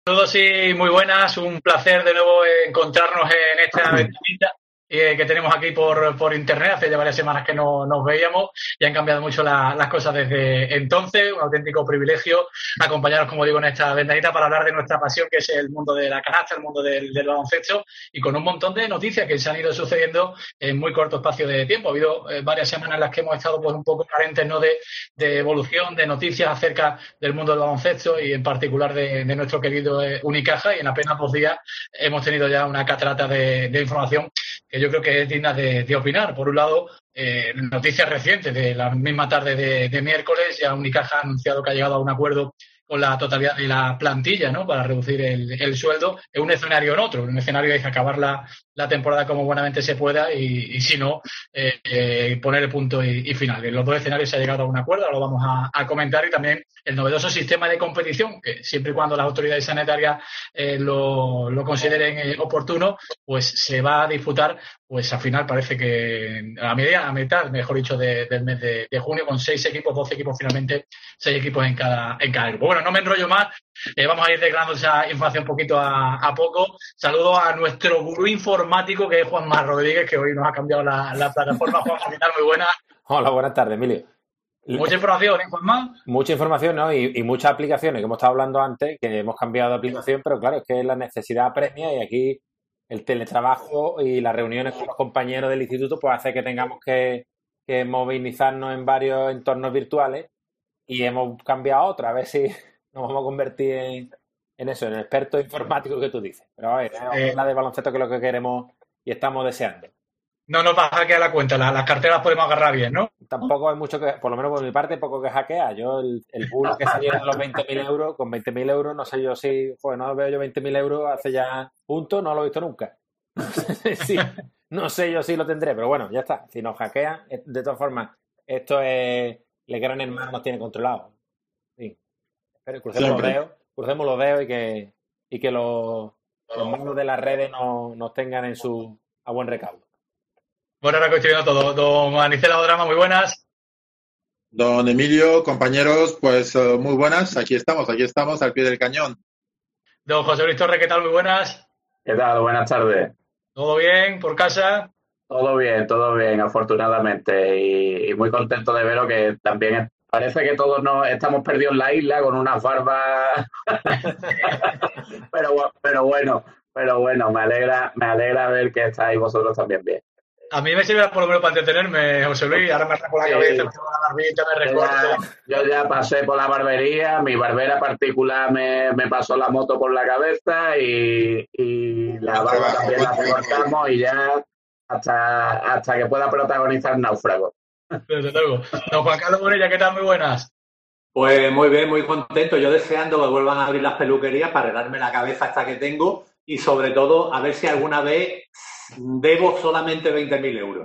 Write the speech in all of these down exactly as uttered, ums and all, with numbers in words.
Saludos y muy buenas, un placer de nuevo encontrarnos en esta ventanita eh, que tenemos aquí por, por internet. Hace ya varias semanas que no nos veíamos y han cambiado mucho la, las cosas desde entonces. Un auténtico privilegio acompañaros, como digo, en esta ventanita para hablar de nuestra pasión, que es el mundo de la canasta, el mundo del, del baloncesto, y con un montón de noticias que se han ido sucediendo en muy corto espacio de tiempo. Ha habido eh, varias semanas en las que hemos estado pues un poco carentes, ¿no?, de, de evolución, de noticias acerca del mundo del baloncesto y en particular de, de nuestro querido eh, Unicaja, y en apenas dos días hemos tenido ya una catarata de, de información que yo creo que es digna de, de opinar. Por un lado, eh, noticias recientes de la misma tarde de, de miércoles, ya Unicaja ha anunciado que ha llegado a un acuerdo con la totalidad de la plantilla, ¿no?, para reducir el, el sueldo en un escenario o en otro. En un escenario es acabar la, la temporada como buenamente se pueda y, y si no, eh, eh, poner el punto y, y final. En los dos escenarios se ha llegado a un acuerdo, ahora lo vamos a, a comentar, y también el novedoso sistema de competición, que siempre y cuando las autoridades sanitarias eh, lo, lo consideren eh, oportuno, pues se va a disputar, pues al final parece que a media, a mitad, mejor dicho, de, del mes de, de junio, con seis equipos, doce equipos finalmente, seis equipos en cada, en cada grupo. Bueno, no me enrollo más, eh, vamos a ir desgranando esa información poquito a, a poco. Saludo a nuestro gurú informático, que es Juanma Rodríguez, que hoy nos ha cambiado la, la plataforma. Juanma, ¿qué tal? Muy buena. Hola, buenas tardes, Emilio. Mucha información, ¿eh, Juanma? Mucha información, ¿no? Y, y muchas aplicaciones, que hemos estado hablando antes, que hemos cambiado de aplicación, pero claro, es que la necesidad apremia, y aquí el teletrabajo y las reuniones con los compañeros del instituto pues hace que tengamos que, que movilizarnos en varios entornos virtuales, y hemos cambiado a otra, a ver si nos vamos a convertir en, en eso, en el experto informático que tú dices. Pero a ver, eh, la de baloncesto, que es lo que queremos y estamos deseando. No nos va a hackear la cuenta, la, las carteras podemos agarrar bien, ¿no? Tampoco hay mucho que, por lo menos por mi parte, poco que hackear. Yo, el, el bull que salió en los veinte mil euros, con veinte mil euros, no sé yo si, joder, no veo yo veinte mil euros hace ya punto, no lo he visto nunca. Sí, no sé yo si lo tendré, pero bueno, ya está. Si nos hackean, de todas formas, esto es, el gran hermano nos tiene controlado. Sí. Pero crucemos Siempre. los dedos, crucemos los dedos y que, y que los, los mandos de las redes no, nos tengan en su, a buen recaudo. Bueno, ahora que estoy viendo todo. Don Anicela Odrama, muy buenas. Don Emilio, compañeros, pues uh, muy buenas. Aquí estamos, aquí estamos al pie del cañón. Don José Luis Torres, ¿qué tal? Muy buenas. ¿Qué tal? Buenas tardes. ¿Todo bien? ¿Por casa? Todo bien, todo bien, afortunadamente. Y, y muy contento de veros, que también parece que todos nos estamos perdidos en la isla con unas barbas. pero, pero bueno, pero bueno, me alegra, me alegra ver que estáis vosotros también bien. A mí me sirve por lo menos para entretenerme, José Luis. Ahora me rasco la sí. cabeza, me pongo la barbita, me recorto. Yo, yo ya pasé por la barbería, mi barbera particular me, me pasó la moto por la cabeza y, y la barba también la recortamos, y ya hasta, hasta que pueda protagonizar Náufrago. Desde luego. Don Juan Carlos Bonilla, ¿qué tal? Muy buenas. Pues muy bien, muy contento. Yo deseando que vuelvan a abrir las peluquerías para arreglarme la cabeza hasta que tengo, y sobre todo a ver si alguna vez debo solamente veinte mil euros.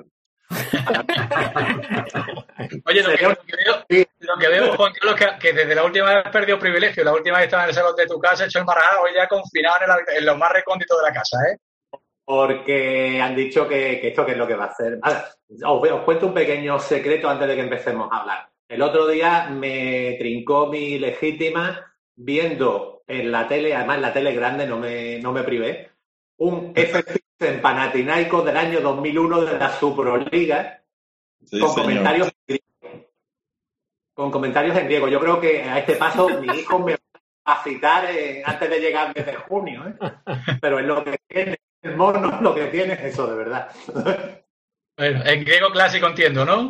Oye, lo que, lo que veo, lo que veo, Juan Carlos, que, que desde la última vez has perdido privilegio. La última vez estaba en el salón de tu casa, hecho el marajá, hoy ya confinado en, el, en lo más recóndito de la casa, ¿eh? Porque han dicho que, que esto que es lo que va a hacer. Vale, os, os cuento un pequeño secreto antes de que empecemos a hablar. El otro día me trincó mi legítima viendo en la tele, además en la tele grande, no me, no me privé, un F P en Panathinaikos del año dos mil uno de la Superliga, sí, con señor. comentarios en griego. Con comentarios en griego. Yo creo que a este paso mi hijo me va a citar eh, antes de llegar desde junio, ¿eh? Pero es lo que tiene, el mono lo que tiene es eso, de verdad. Bueno, en griego clásico entiendo, ¿no?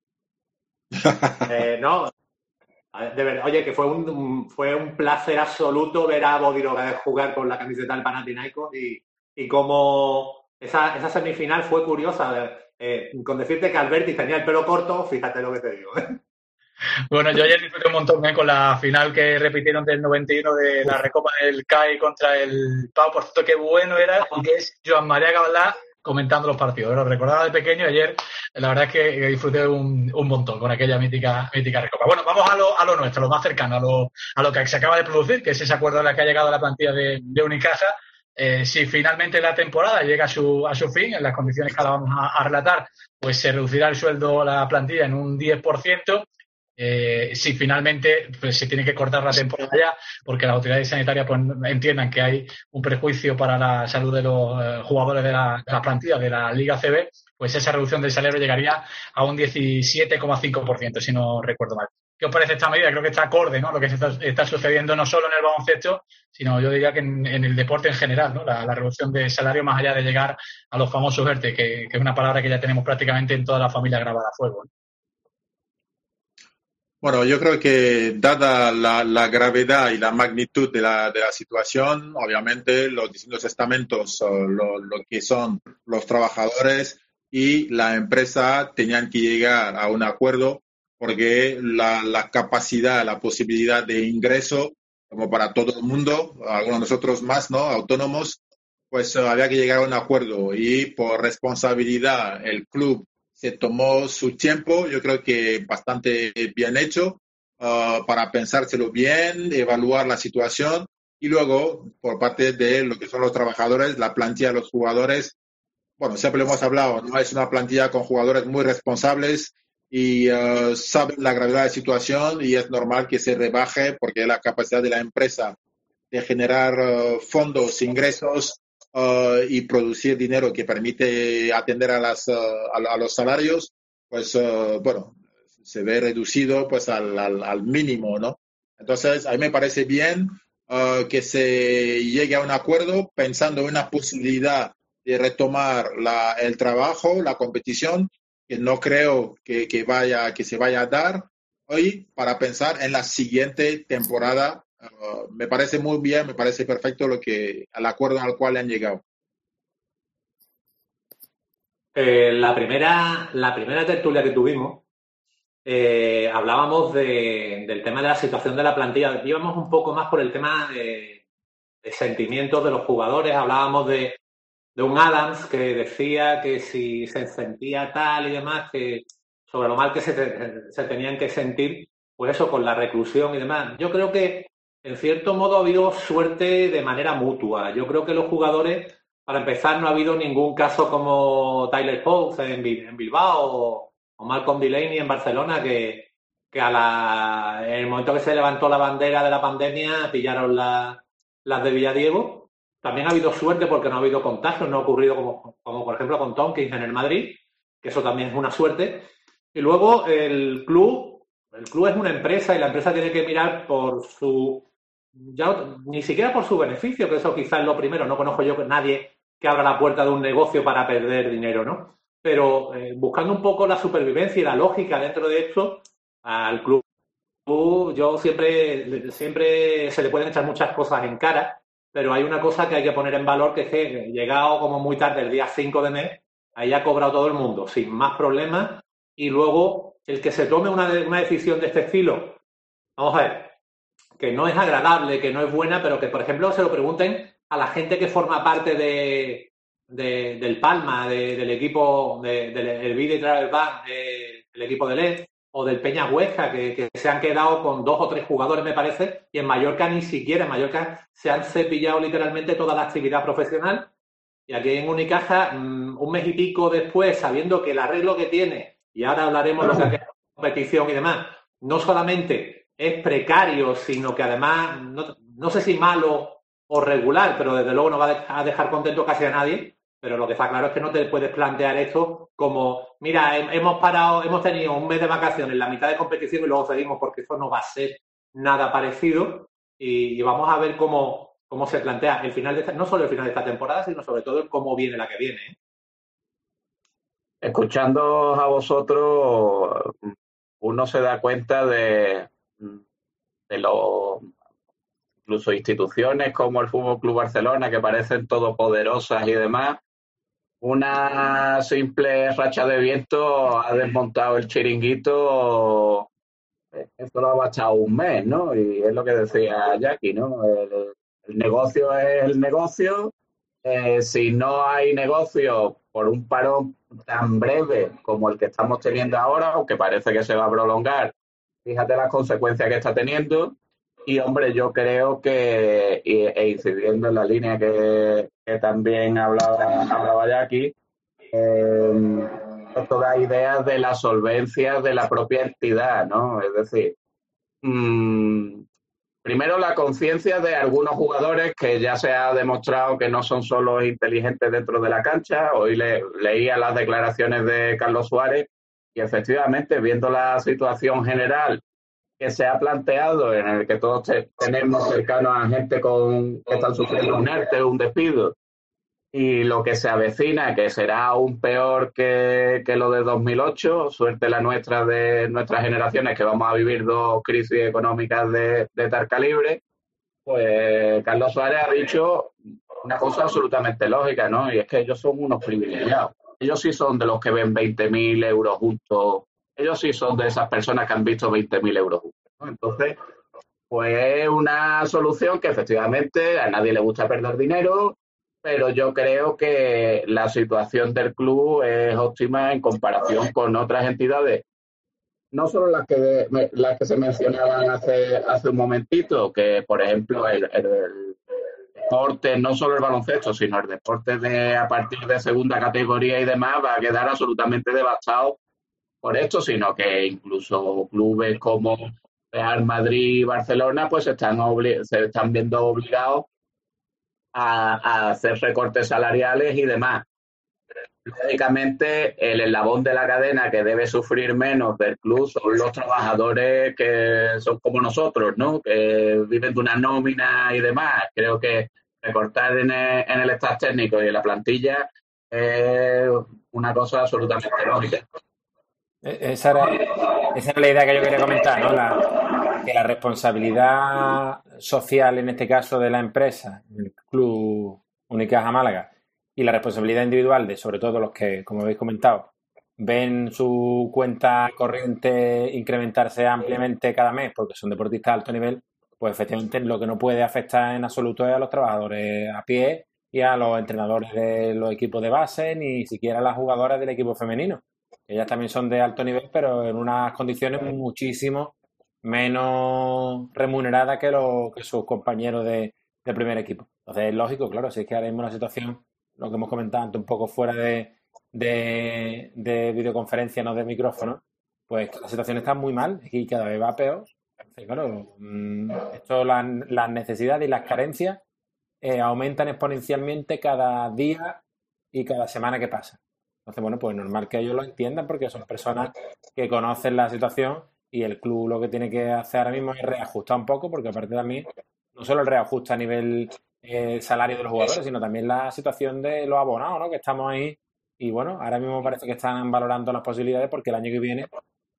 Eh, no, de verdad, oye, que fue un, un fue un placer absoluto ver a Bodiroga jugar con la camiseta del Panathinaikos, y, y como esa, esa semifinal fue curiosa, eh, con decirte que Alberti tenía el pelo corto, fíjate lo que te digo, ¿eh? Bueno, yo ayer disfruté un montón ¿eh? con la final que repitieron del noventa y uno de la Recopa del C A I contra el Pau. Por cierto, qué bueno era, que es Joan María Gabaldá comentando los partidos. Lo recordaba de pequeño, ayer la verdad es que disfruté un, un montón con aquella mítica mítica Recopa. Bueno, vamos a lo, a lo nuestro, lo más cercano, a lo, a lo que se acaba de producir, que es ese acuerdo en el que ha llegado la plantilla de, de Unicaja. Eh, si finalmente la temporada llega a su, a su fin, en las condiciones que ahora vamos a, a relatar, pues se reducirá el sueldo a la plantilla en un diez por ciento. Eh, si finalmente pues, se tiene que cortar la temporada ya, porque las autoridades sanitarias pues, entiendan que hay un perjuicio para la salud de los eh, jugadores de la, de la plantilla de la Liga A C B, pues esa reducción del salario llegaría a un diecisiete coma cinco por ciento, si no recuerdo mal. ¿Qué os parece esta medida? Creo que está acorde, ¿no? Lo que está, está sucediendo no solo en el baloncesto, sino yo diría que en, en el deporte en general, ¿no? La, la reducción de salario más allá de llegar a los famosos ERTE, que, que es una palabra que ya tenemos prácticamente en toda la familia grabada a fuego, ¿no? Bueno, yo creo que dada la, la gravedad y la magnitud de la, de la situación, obviamente los distintos estamentos, lo, lo que son los trabajadores y la empresa tenían que llegar a un acuerdo porque la, la capacidad, la posibilidad de ingreso, como para todo el mundo, algunos de nosotros más, ¿no? Autónomos, pues había que llegar a un acuerdo y por responsabilidad el club se tomó su tiempo, yo creo que bastante bien hecho, uh, para pensárselo bien, evaluar la situación y luego, por parte de lo que son los trabajadores, la plantilla de los jugadores, bueno, siempre lo hemos hablado, no es una plantilla con jugadores muy responsables y uh, saben la gravedad de la situación y es normal que se rebaje porque la capacidad de la empresa de generar uh, fondos, ingresos, Uh, y producir dinero que permite atender a, las, uh, a, a los salarios, pues, uh, bueno, se ve reducido pues al, al, al mínimo, ¿no? Entonces, a mí me parece bien uh, que se llegue a un acuerdo pensando en una posibilidad de retomar la, el trabajo, la competición, que no creo que, que, vaya, que se vaya a dar hoy, para pensar en la siguiente temporada. Uh, me parece muy bien, me parece perfecto lo que, el acuerdo al cual han llegado. Eh, la primera, la primera tertulia que tuvimos, eh, hablábamos de, del tema de la situación de la plantilla. Íbamos un poco más por el tema de, de sentimientos de los jugadores. Hablábamos de, de un Adams que decía que si se sentía tal y demás, que sobre lo mal que se, se tenían que sentir, pues eso, con la reclusión y demás. Yo creo que en cierto modo ha habido suerte de manera mutua. Yo creo que los jugadores, para empezar, no ha habido ningún caso como Tyler Fox en, en Bilbao o, o Malcolm Delaney en Barcelona, que, que a la, en el momento que se levantó la bandera de la pandemia pillaron la, las de Villadiego. También ha habido suerte porque no ha habido contagios, no ha ocurrido como, como por ejemplo con Tompkins en el Madrid, que eso también es una suerte. Y luego el club, el club es una empresa y la empresa tiene que mirar por su... Ya, ni siquiera por su beneficio, que eso quizás es lo primero. No conozco yo que nadie que abra la puerta de un negocio para perder dinero, ¿no? Pero eh, buscando un poco la supervivencia y la lógica dentro de esto, al club yo siempre, siempre se le pueden echar muchas cosas en cara, pero hay una cosa que hay que poner en valor, que es que llegado como muy tarde, el día cinco de mes, ahí ha cobrado todo el mundo, sin más problemas, y luego el que se tome una, una decisión de este estilo, vamos a ver, que no es agradable, que no es buena, pero que, por ejemplo, se lo pregunten a la gente que forma parte de, de del Palma, de, del equipo, de, del de, Vida y Travel Bank, de, del equipo de L E D, o del Peña Huesca, que, que se han quedado con dos o tres jugadores, me parece, y en Mallorca ni siquiera, en Mallorca se han cepillado literalmente toda la actividad profesional, y aquí en Unicaja, un mes y pico después, sabiendo que el arreglo que tiene, y ahora hablaremos de lo que ha quedado en competición y demás, no solamente es precario, sino que además, no, no sé si malo o regular, pero desde luego no va a dejar contento casi a nadie. Pero lo que está claro es que no te puedes plantear esto como, mira, hemos parado, hemos tenido un mes de vacaciones, la mitad de competición y luego seguimos, porque eso no va a ser nada parecido. Y, y vamos a ver cómo, cómo se plantea el final de esta, no solo el final de esta temporada, sino sobre todo el cómo viene la que viene, ¿eh? Escuchando a vosotros, uno se da cuenta de, de los incluso instituciones como el Fútbol Club Barcelona, que parecen todopoderosas y demás. Una simple racha de viento ha desmontado el chiringuito. Esto lo ha bastado un mes, ¿no? Y es lo que decía Jackie, ¿no? El, el negocio es el negocio. Eh, si no hay negocio por un parón tan breve como el que estamos teniendo ahora, aunque parece que se va a prolongar, fíjate las consecuencias que está teniendo. Y, hombre, yo creo que, y, e incidiendo en la línea que, que también hablaba, hablaba Jackie, eh, esto da ideas de la solvencia de la propia entidad, ¿no? Es decir, mmm, primero la conciencia de algunos jugadores que ya se ha demostrado que no son solo inteligentes dentro de la cancha. Hoy le, leía las declaraciones de Carlos Suárez y efectivamente, viendo la situación general que se ha planteado, en el que todos te, tenemos cercanos a gente con, que están sufriendo un ERTE, un despido, y lo que se avecina, que será aún peor que, que lo de dos mil ocho, suerte la nuestra de nuestras generaciones, que vamos a vivir dos crisis económicas de, de tal calibre, pues Carlos Suárez ha dicho una cosa absolutamente lógica, ¿no? Y es que ellos son unos privilegiados. Ellos sí son de los que ven veinte mil euros juntos. Ellos sí son de esas personas que han visto veinte mil euros juntos, ¿no? Entonces, pues es una solución que efectivamente a nadie le gusta perder dinero, pero yo creo que la situación del club es óptima en comparación con otras entidades, no solo las que las que se mencionaban hace hace un momentito, que por ejemplo el, el, el deporte, no solo el baloncesto, sino el deporte de a partir de segunda categoría y demás va a quedar absolutamente devastado por esto, sino que incluso clubes como Real Madrid y Barcelona pues se están, obli- se están viendo obligados a, a hacer recortes salariales y demás. Lógicamente, el eslabón de la cadena que debe sufrir menos del club son los trabajadores que son como nosotros, ¿no? Que viven de una nómina y demás. Creo que recortar en el, en el staff técnico y en la plantilla es una cosa absolutamente lógica. Esa era, esa era la idea que yo quería comentar, ¿no? La, que la responsabilidad social, en este caso de la empresa, el Club Unicaja Málaga, y la responsabilidad individual de, sobre todo, los que, como habéis comentado, ven su cuenta corriente incrementarse ampliamente cada mes porque son deportistas de alto nivel, pues efectivamente lo que no puede afectar en absoluto es a los trabajadores a pie y a los entrenadores de los equipos de base, ni siquiera a las jugadoras del equipo femenino. Ellas también son de alto nivel, pero en unas condiciones muchísimo menos remuneradas que, los, que sus compañeros de, de primer equipo. Entonces es lógico, claro, si es que ahora mismo la situación, lo que hemos comentado antes, un poco fuera de, de, de videoconferencia, no de micrófono, pues la situación está muy mal y cada vez va peor. Entonces, claro, esto, las, las necesidades y las carencias eh, aumentan exponencialmente cada día y cada semana que pasa. Entonces, bueno, pues normal que ellos lo entiendan porque son personas que conocen la situación y el club lo que tiene que hacer ahora mismo es reajustar un poco, porque aparte también no solo el reajuste a nivel eh, salario de los jugadores, sino también la situación de los abonados, ¿no? Que estamos ahí y bueno, ahora mismo parece que están valorando las posibilidades porque el año que viene,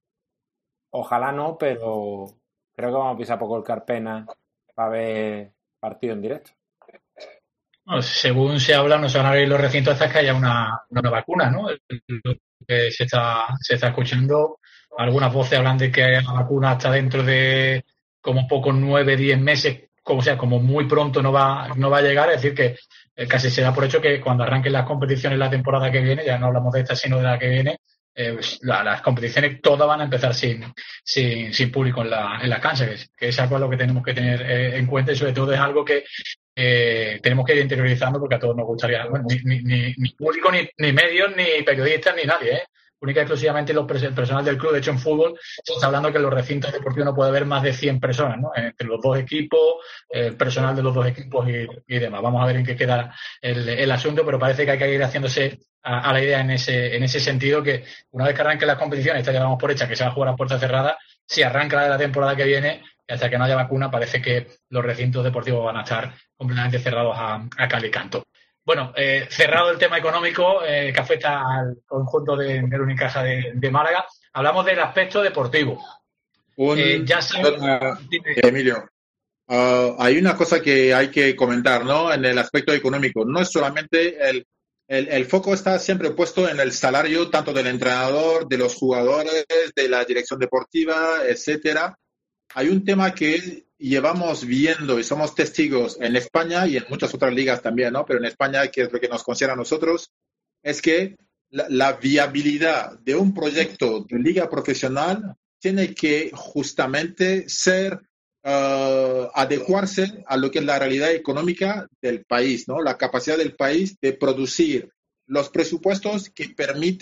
ojalá no, pero creo que vamos a pisar poco el Carpena para ver partido en directo. Bueno, según se habla, no se van a abrir los recintos hasta que haya una, una vacuna, ¿no? Lo que se está, se está escuchando, algunas voces hablan de que la vacuna hasta dentro de como poco nueve, diez meses, como sea, como muy pronto no va, no va a llegar, es decir que eh, casi se da por hecho que cuando arranquen las competiciones la temporada que viene, ya no hablamos de esta sino de la que viene, eh, pues, la, las competiciones todas van a empezar sin, sin, sin público en la, en la cancha, que, que es algo a lo que tenemos que tener eh, en cuenta y sobre todo es algo que Eh, tenemos que ir interiorizando porque a todos nos gustaría, bueno, ni, ni, ni público, ni, ni medios, ni periodistas, ni nadie, ¿eh? Única y exclusivamente los, el personal del club. De hecho, en fútbol se está hablando que en los recintos deportivos no puede haber más de cien personas, ¿no? Entre los dos equipos, el personal de los dos equipos y, y demás. Vamos a ver en qué queda el, el asunto, pero parece que hay que ir haciéndose a, a la idea en ese, en ese sentido, que una vez que arranquen las competiciones, esta ya vamos por hecha, que se va a jugar a puertas cerradas, si arranca la de la temporada que viene, y hasta que no haya vacuna, parece que los recintos deportivos van a estar completamente cerrados a, a cal y canto. Bueno, eh, cerrado el tema económico eh, que afecta al conjunto de, del Unicaja de, de Málaga, hablamos del aspecto deportivo. Un, eh, ya sabe, uh, Emilio, uh, hay una cosa que hay que comentar, ¿no? En el aspecto económico, no es solamente el, el, el foco está siempre puesto en el salario tanto del entrenador, de los jugadores, de la dirección deportiva, etcétera. Hay un tema que llevamos viendo y somos testigos en España y en muchas otras ligas también, ¿no? Pero en España, que es lo que nos concierne a nosotros, es que la, la viabilidad de un proyecto de liga profesional tiene que justamente ser, uh, adecuarse a lo que es la realidad económica del país, ¿no? La capacidad del país de producir los presupuestos que permite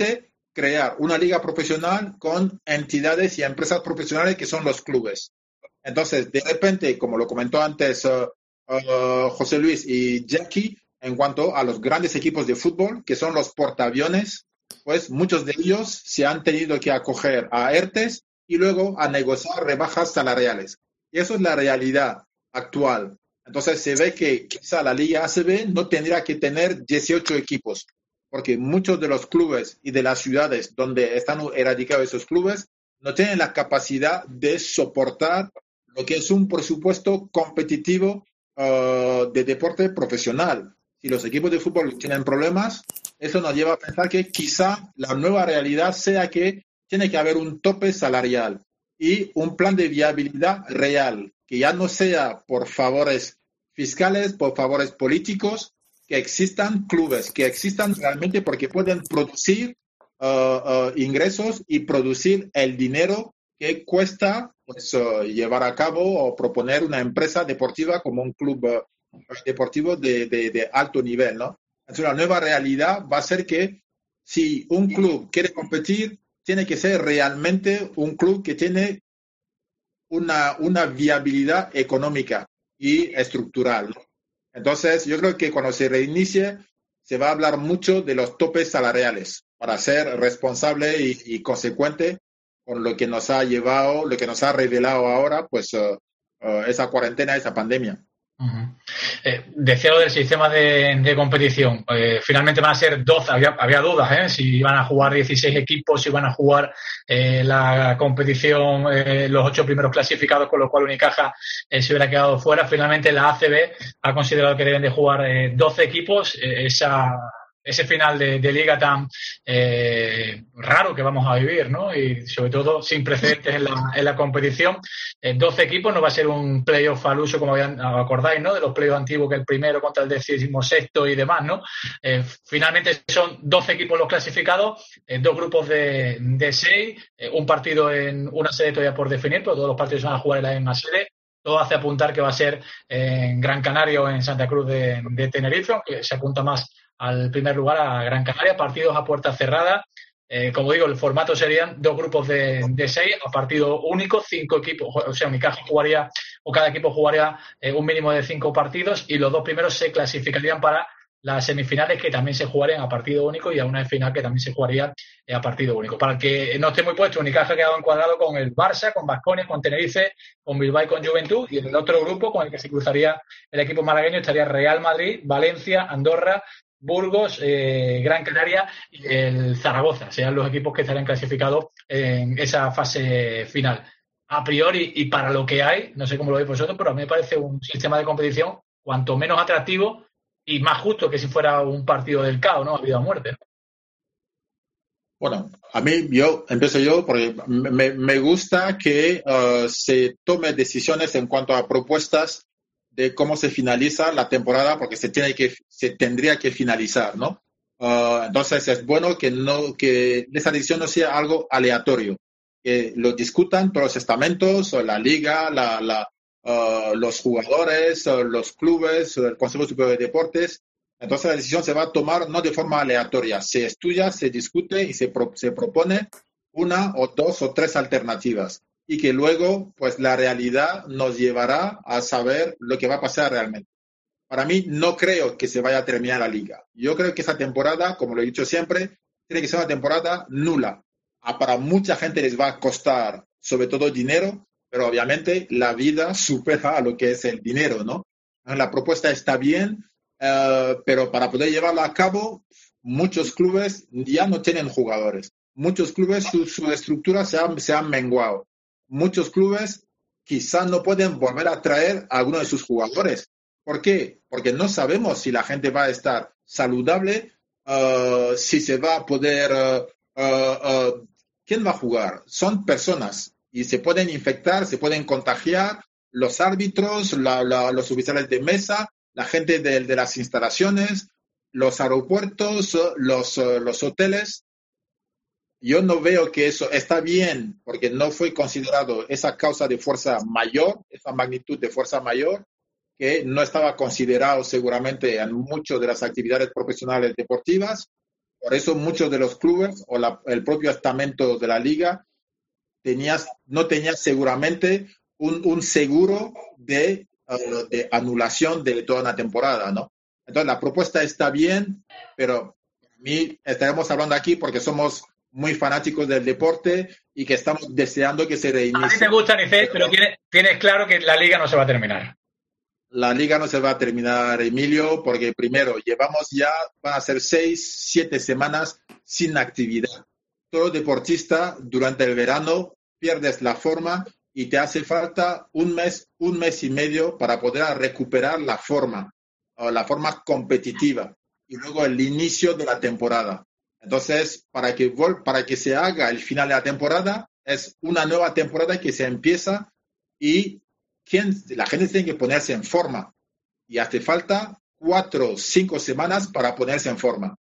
crear una liga profesional con entidades y empresas profesionales que son los clubes. Entonces, de repente, como lo comentó antes uh, uh, José Luis y Jackie, en cuanto a los grandes equipos de fútbol, que son los portaaviones, pues muchos de ellos se han tenido que acoger a ERTES y luego a negociar rebajas salariales. Y eso es la realidad actual. Entonces se ve que quizá la Liga A C B no tendría que tener dieciocho equipos, porque muchos de los clubes y de las ciudades donde están erradicados esos clubes no tienen la capacidad de soportar lo que es un presupuesto competitivo uh, de deporte profesional. Si los equipos de fútbol tienen problemas, eso nos lleva a pensar que quizá la nueva realidad sea que tiene que haber un tope salarial y un plan de viabilidad real, que ya no sea por favores fiscales, por favores políticos, que existan clubes, que existan realmente porque pueden producir uh, uh, ingresos y producir el dinero que cuesta pues, uh, llevar a cabo o proponer una empresa deportiva como un club uh, deportivo de, de, de alto nivel, ¿no? Entonces, la nueva realidad va a ser que si un club quiere competir, tiene que ser realmente un club que tiene una, una viabilidad económica y estructural, ¿no? Entonces, yo creo que cuando se reinicie, se va a hablar mucho de los topes salariales para ser responsable y, y consecuente con lo que nos ha llevado, lo que nos ha revelado ahora, pues uh, uh, esa cuarentena, esa pandemia. Uh-huh. Eh, decía lo del sistema de, de competición. Eh, finalmente van a ser doce. Había, había dudas, ¿eh? Si iban a jugar dieciséis equipos, si iban a jugar eh, la competición, eh, los ocho primeros clasificados, con lo cual Unicaja eh, se hubiera quedado fuera. Finalmente la A C B ha considerado que deben de jugar eh, doce equipos. Eh, esa ese final de, de liga tan eh, raro que vamos a vivir, ¿no? Y sobre todo sin precedentes en la, en la competición. Eh, doce equipos, no va a ser un playoff al uso, como habían, acordáis, ¿no? De los playoffs antiguos, que el primero contra el decimosexto y demás, ¿no? Eh, finalmente son doce equipos los clasificados, eh, dos grupos de, de seis, eh, un partido en una sede todavía por definir, pero todos los partidos van a jugar en la misma sede. Todo hace apuntar que va a ser en Gran Canaria o en Santa Cruz de, de Tenerife, aunque se apunta más al primer lugar a Gran Canaria, partidos a puerta cerrada. Eh, como digo, el formato serían dos grupos de, de seis a partido único, cinco equipos, o sea, Unicaja jugaría, o cada equipo jugaría eh, un mínimo de cinco partidos y los dos primeros se clasificarían para las semifinales, que también se jugarían a partido único, y a una final que también se jugaría eh, a partido único. Para el que no esté muy puesto, Unicaja ha quedado encuadrado con el Barça, con Baskonia, con Tenerife, con Bilbao y con Juventud, y en el otro grupo con el que se cruzaría el equipo malagueño estaría Real Madrid, Valencia, Andorra, Burgos, eh, Gran Canaria y el Zaragoza. Serían los equipos que estarían clasificados en esa fase final. A priori, y para lo que hay, no sé cómo lo veis vosotros, pero a mí me parece un sistema de competición cuanto menos atractivo y más justo que si fuera un partido del caos, ¿no? A vida o muerte, ¿no? Bueno, a mí, yo empiezo yo porque me, me gusta que uh, se tome decisiones en cuanto a propuestas de cómo se finaliza la temporada, porque se tiene que, se tendría que finalizar, ¿no? Uh, entonces es bueno que no, que esa decisión no sea algo aleatorio, que lo discutan todos los estamentos, la liga, la, la, uh, los jugadores, uh, los clubes, el Consejo Superior de Deportes. Entonces la decisión se va a tomar no de forma aleatoria, se estudia, se discute y se, pro, se propone una o dos o tres alternativas, y que luego pues la realidad nos llevará a saber lo que va a pasar realmente. Para mí no creo que se vaya a terminar la liga. Yo creo que esa temporada, como lo he dicho siempre, tiene que ser una temporada nula. Para mucha gente les va a costar sobre todo dinero, pero obviamente la vida supera a lo que es el dinero, ¿no? La propuesta está bien, Uh, pero para poder llevarla a cabo, muchos clubes ya no tienen jugadores. Muchos clubes, su, su estructura se ha, se ha menguado. Muchos clubes quizás no pueden volver a traer a alguno de sus jugadores. ¿Por qué? Porque no sabemos si la gente va a estar saludable, uh, si se va a poder... Uh, uh, uh, ¿Quién va a jugar? Son personas y se pueden infectar, se pueden contagiar los árbitros, la, la, los oficiales de mesa, la gente de, de las instalaciones, los aeropuertos, los, los hoteles. Yo no veo que eso está bien, porque no fue considerado esa causa de fuerza mayor, esa magnitud de fuerza mayor, que no estaba considerado seguramente en muchas de las actividades profesionales deportivas. Por eso muchos de los clubes o la, el propio estamento de la liga tenías, no tenía seguramente un, un seguro de, uh, de anulación de toda una temporada, ¿no? Entonces la propuesta está bien, pero a mí estaremos hablando aquí porque somos muy fanáticos del deporte y que estamos deseando que se reinicie. A ti te gusta, Nicet, pero tienes, tienes claro que la liga no se va a terminar. La liga no se va a terminar, Emilio, porque primero llevamos ya, van a ser seis, siete semanas sin actividad. Todo deportista durante el verano pierdes la forma y te hace falta un mes, un mes y medio para poder recuperar la forma, o la forma competitiva, y luego el inicio de la temporada. Entonces, para que, para que se haga el final de la temporada, es una nueva temporada que se empieza y ¿quién? La gente tiene que ponerse en forma. Y hace falta cuatro o cinco semanas para ponerse en forma.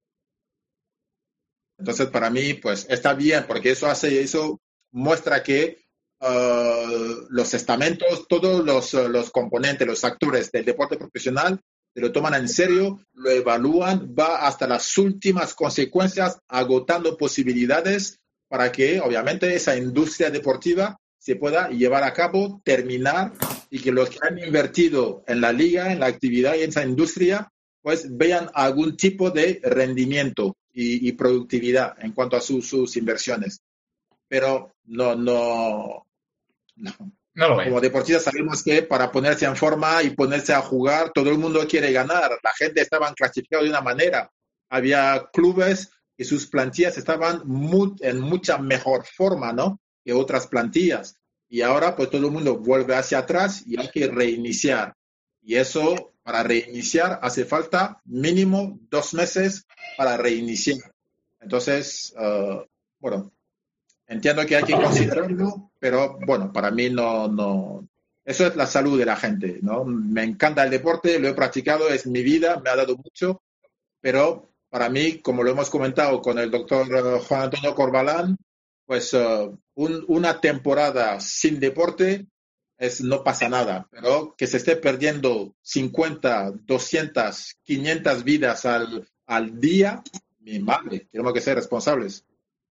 Entonces, para mí, pues, está bien, porque eso hace, eso muestra que uh, los estamentos, todos los, los componentes, los actores del deporte profesional, se lo toman en serio, lo evalúan, va hasta las últimas consecuencias, agotando posibilidades para que, obviamente, esa industria deportiva se pueda llevar a cabo, terminar, y que los que han invertido en la liga, en la actividad y en esa industria, pues vean algún tipo de rendimiento y, y productividad en cuanto a su, sus inversiones. Pero no, no, no. No lo Como deportistas sabemos que para ponerse en forma y ponerse a jugar, todo el mundo quiere ganar. La gente estaba clasificada de una manera. Había clubes que sus plantillas estaban muy, en mucha mejor forma, ¿no?, que otras plantillas. Y ahora pues todo el mundo vuelve hacia atrás y hay que reiniciar. Y eso, para reiniciar, hace falta mínimo dos meses para reiniciar. Entonces, uh, bueno, entiendo que hay que considerarlo, pero bueno, para mí no, no. Eso es la salud de la gente, ¿no? Me encanta el deporte, lo he practicado, es mi vida, me ha dado mucho, pero para mí, como lo hemos comentado con el doctor Juan Antonio Corbalán, pues uh, un, una temporada sin deporte es, no pasa nada, pero que se esté perdiendo cincuenta, doscientas, quinientas vidas al, al día, mi madre, tenemos que ser responsables.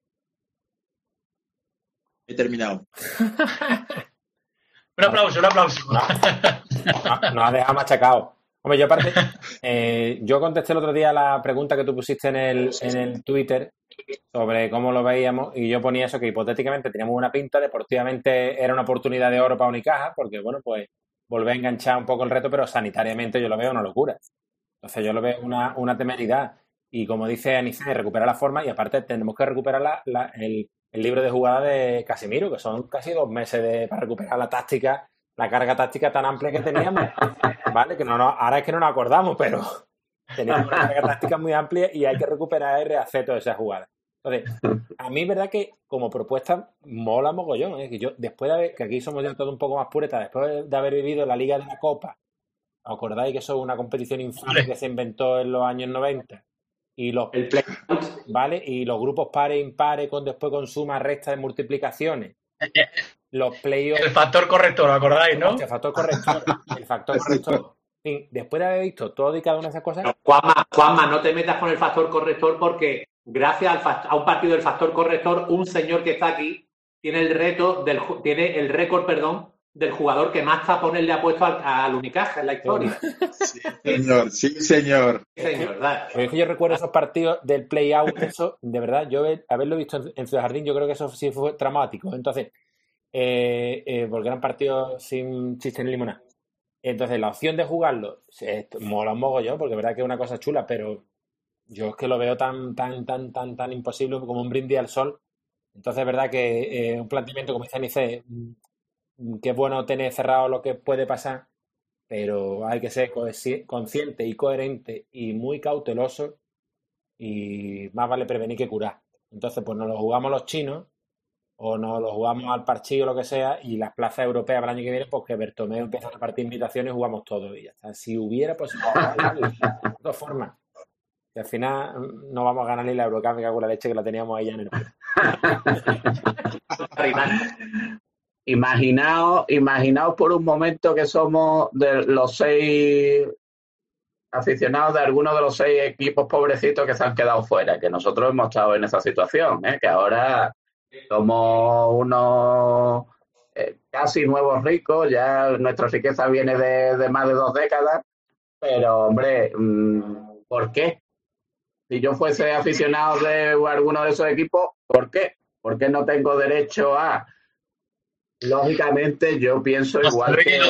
He terminado. Un aplauso, un aplauso. No, no, nos ha dejado machacado. Hombre, yo aparte, eh, yo contesté el otro día la pregunta que tú pusiste en el, en el Twitter sobre cómo lo veíamos y yo ponía eso, que hipotéticamente teníamos una pinta, deportivamente era una oportunidad de oro para Unicaja, porque bueno, pues volver a enganchar un poco el reto, pero sanitariamente yo lo veo una locura. Entonces yo lo veo una, una temeridad y como dice Anice, recuperar la forma y aparte tenemos que recuperar la, la, el, el libro de jugada de Casimiro, que son casi dos meses de, para recuperar la táctica, la carga táctica tan amplia que teníamos, ¿vale? Que no, no, ahora es que no nos acordamos, pero teníamos una carga táctica muy amplia y hay que recuperar y rehacer toda esa jugada. Entonces, a mí es verdad que como propuesta mola mogollón, ¿eh? Que yo, después de haber, que aquí somos ya todos un poco más puretas, después de haber vivido la Liga de la Copa, ¿os acordáis que eso es una competición infame que se inventó en los años noventa? Y los, el play ¿vale? Y los grupos pares e impares con después con suma, resta de multiplicaciones. Los playoffs. El factor corrector, ¿lo acordáis, no? El factor corrector. El factor corrector. En fin, después de haber visto todo y cada una de esas cosas. No, Juanma, Juanma, no te metas con el factor corrector porque gracias al fact- a un partido del factor corrector, un señor que está aquí tiene el reto del tiene el récord, perdón, del jugador que más tapones le ha puesto al, al Unicaja en la historia. Sí, señor, sí, señor. Sí, señor, ¿verdad? Pues yo recuerdo esos partidos del play-out, eso, de verdad, yo haberlo visto en, en Ciudad Jardín, yo creo que eso sí fue traumático. Entonces, eh, eh, porque eran partidos sin chiste ni limonada. Entonces, la opción de jugarlo eh, mola un mogollón, porque es verdad que es una cosa chula, pero yo es que lo veo tan, tan, tan, tan, tan imposible como un brindis al sol. Entonces, es verdad que eh, un planteamiento, como dice Anice, que es bueno tener cerrado lo que puede pasar, pero hay que ser consciente y coherente y muy cauteloso y más vale prevenir que curar. Entonces, pues nos lo jugamos los chinos o nos lo jugamos al parchillo o lo que sea y las plazas europeas para el año que viene, pues que Bertomeu empieza a repartir invitaciones y jugamos todos y ya está. Si hubiera posibilidad, de todas formas, que al final no vamos a ganar ni la Eurocup con la leche que la teníamos ahí ya en el Imaginaos, imaginaos por un momento que somos de los seis aficionados de algunos de los seis equipos pobrecitos que se han quedado fuera, que nosotros hemos estado en esa situación, ¿eh? Que ahora somos unos eh, casi nuevos ricos, ya nuestra riqueza viene de, de más de dos décadas, pero hombre, ¿por qué? Si yo fuese aficionado de alguno de esos equipos, ¿por qué? ¿Por qué no tengo derecho a...? Lógicamente, yo pienso igual que...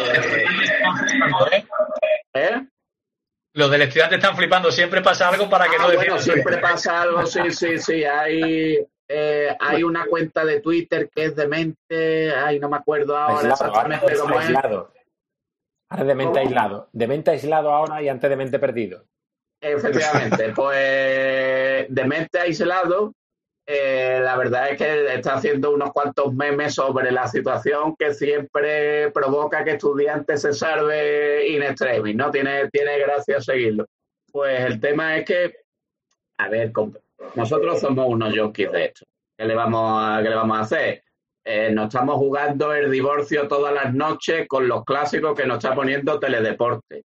¿Eh? Los del estudiante están flipando. Siempre pasa algo para que ah, no bueno, siempre pasa algo, sí, sí, sí. Hay, eh, hay una cuenta de Twitter que es demente. Ay, no me acuerdo ahora aislado, exactamente ahora cómo aislado. es. Ahora es demente ¿Cómo? aislado. Demente aislado ahora y antes demente perdido. Efectivamente, pues demente aislado. Eh, la verdad es que está haciendo unos cuantos memes sobre la situación que siempre provoca que estudiantes se salve in extremis, ¿no? Tiene, tiene gracia seguirlo. Pues el tema es que, a ver, nosotros somos unos junkies de esto. ¿Qué le vamos a, qué le vamos a hacer? Eh, nos estamos jugando el divorcio todas las noches con los clásicos que nos está poniendo Teledeporte.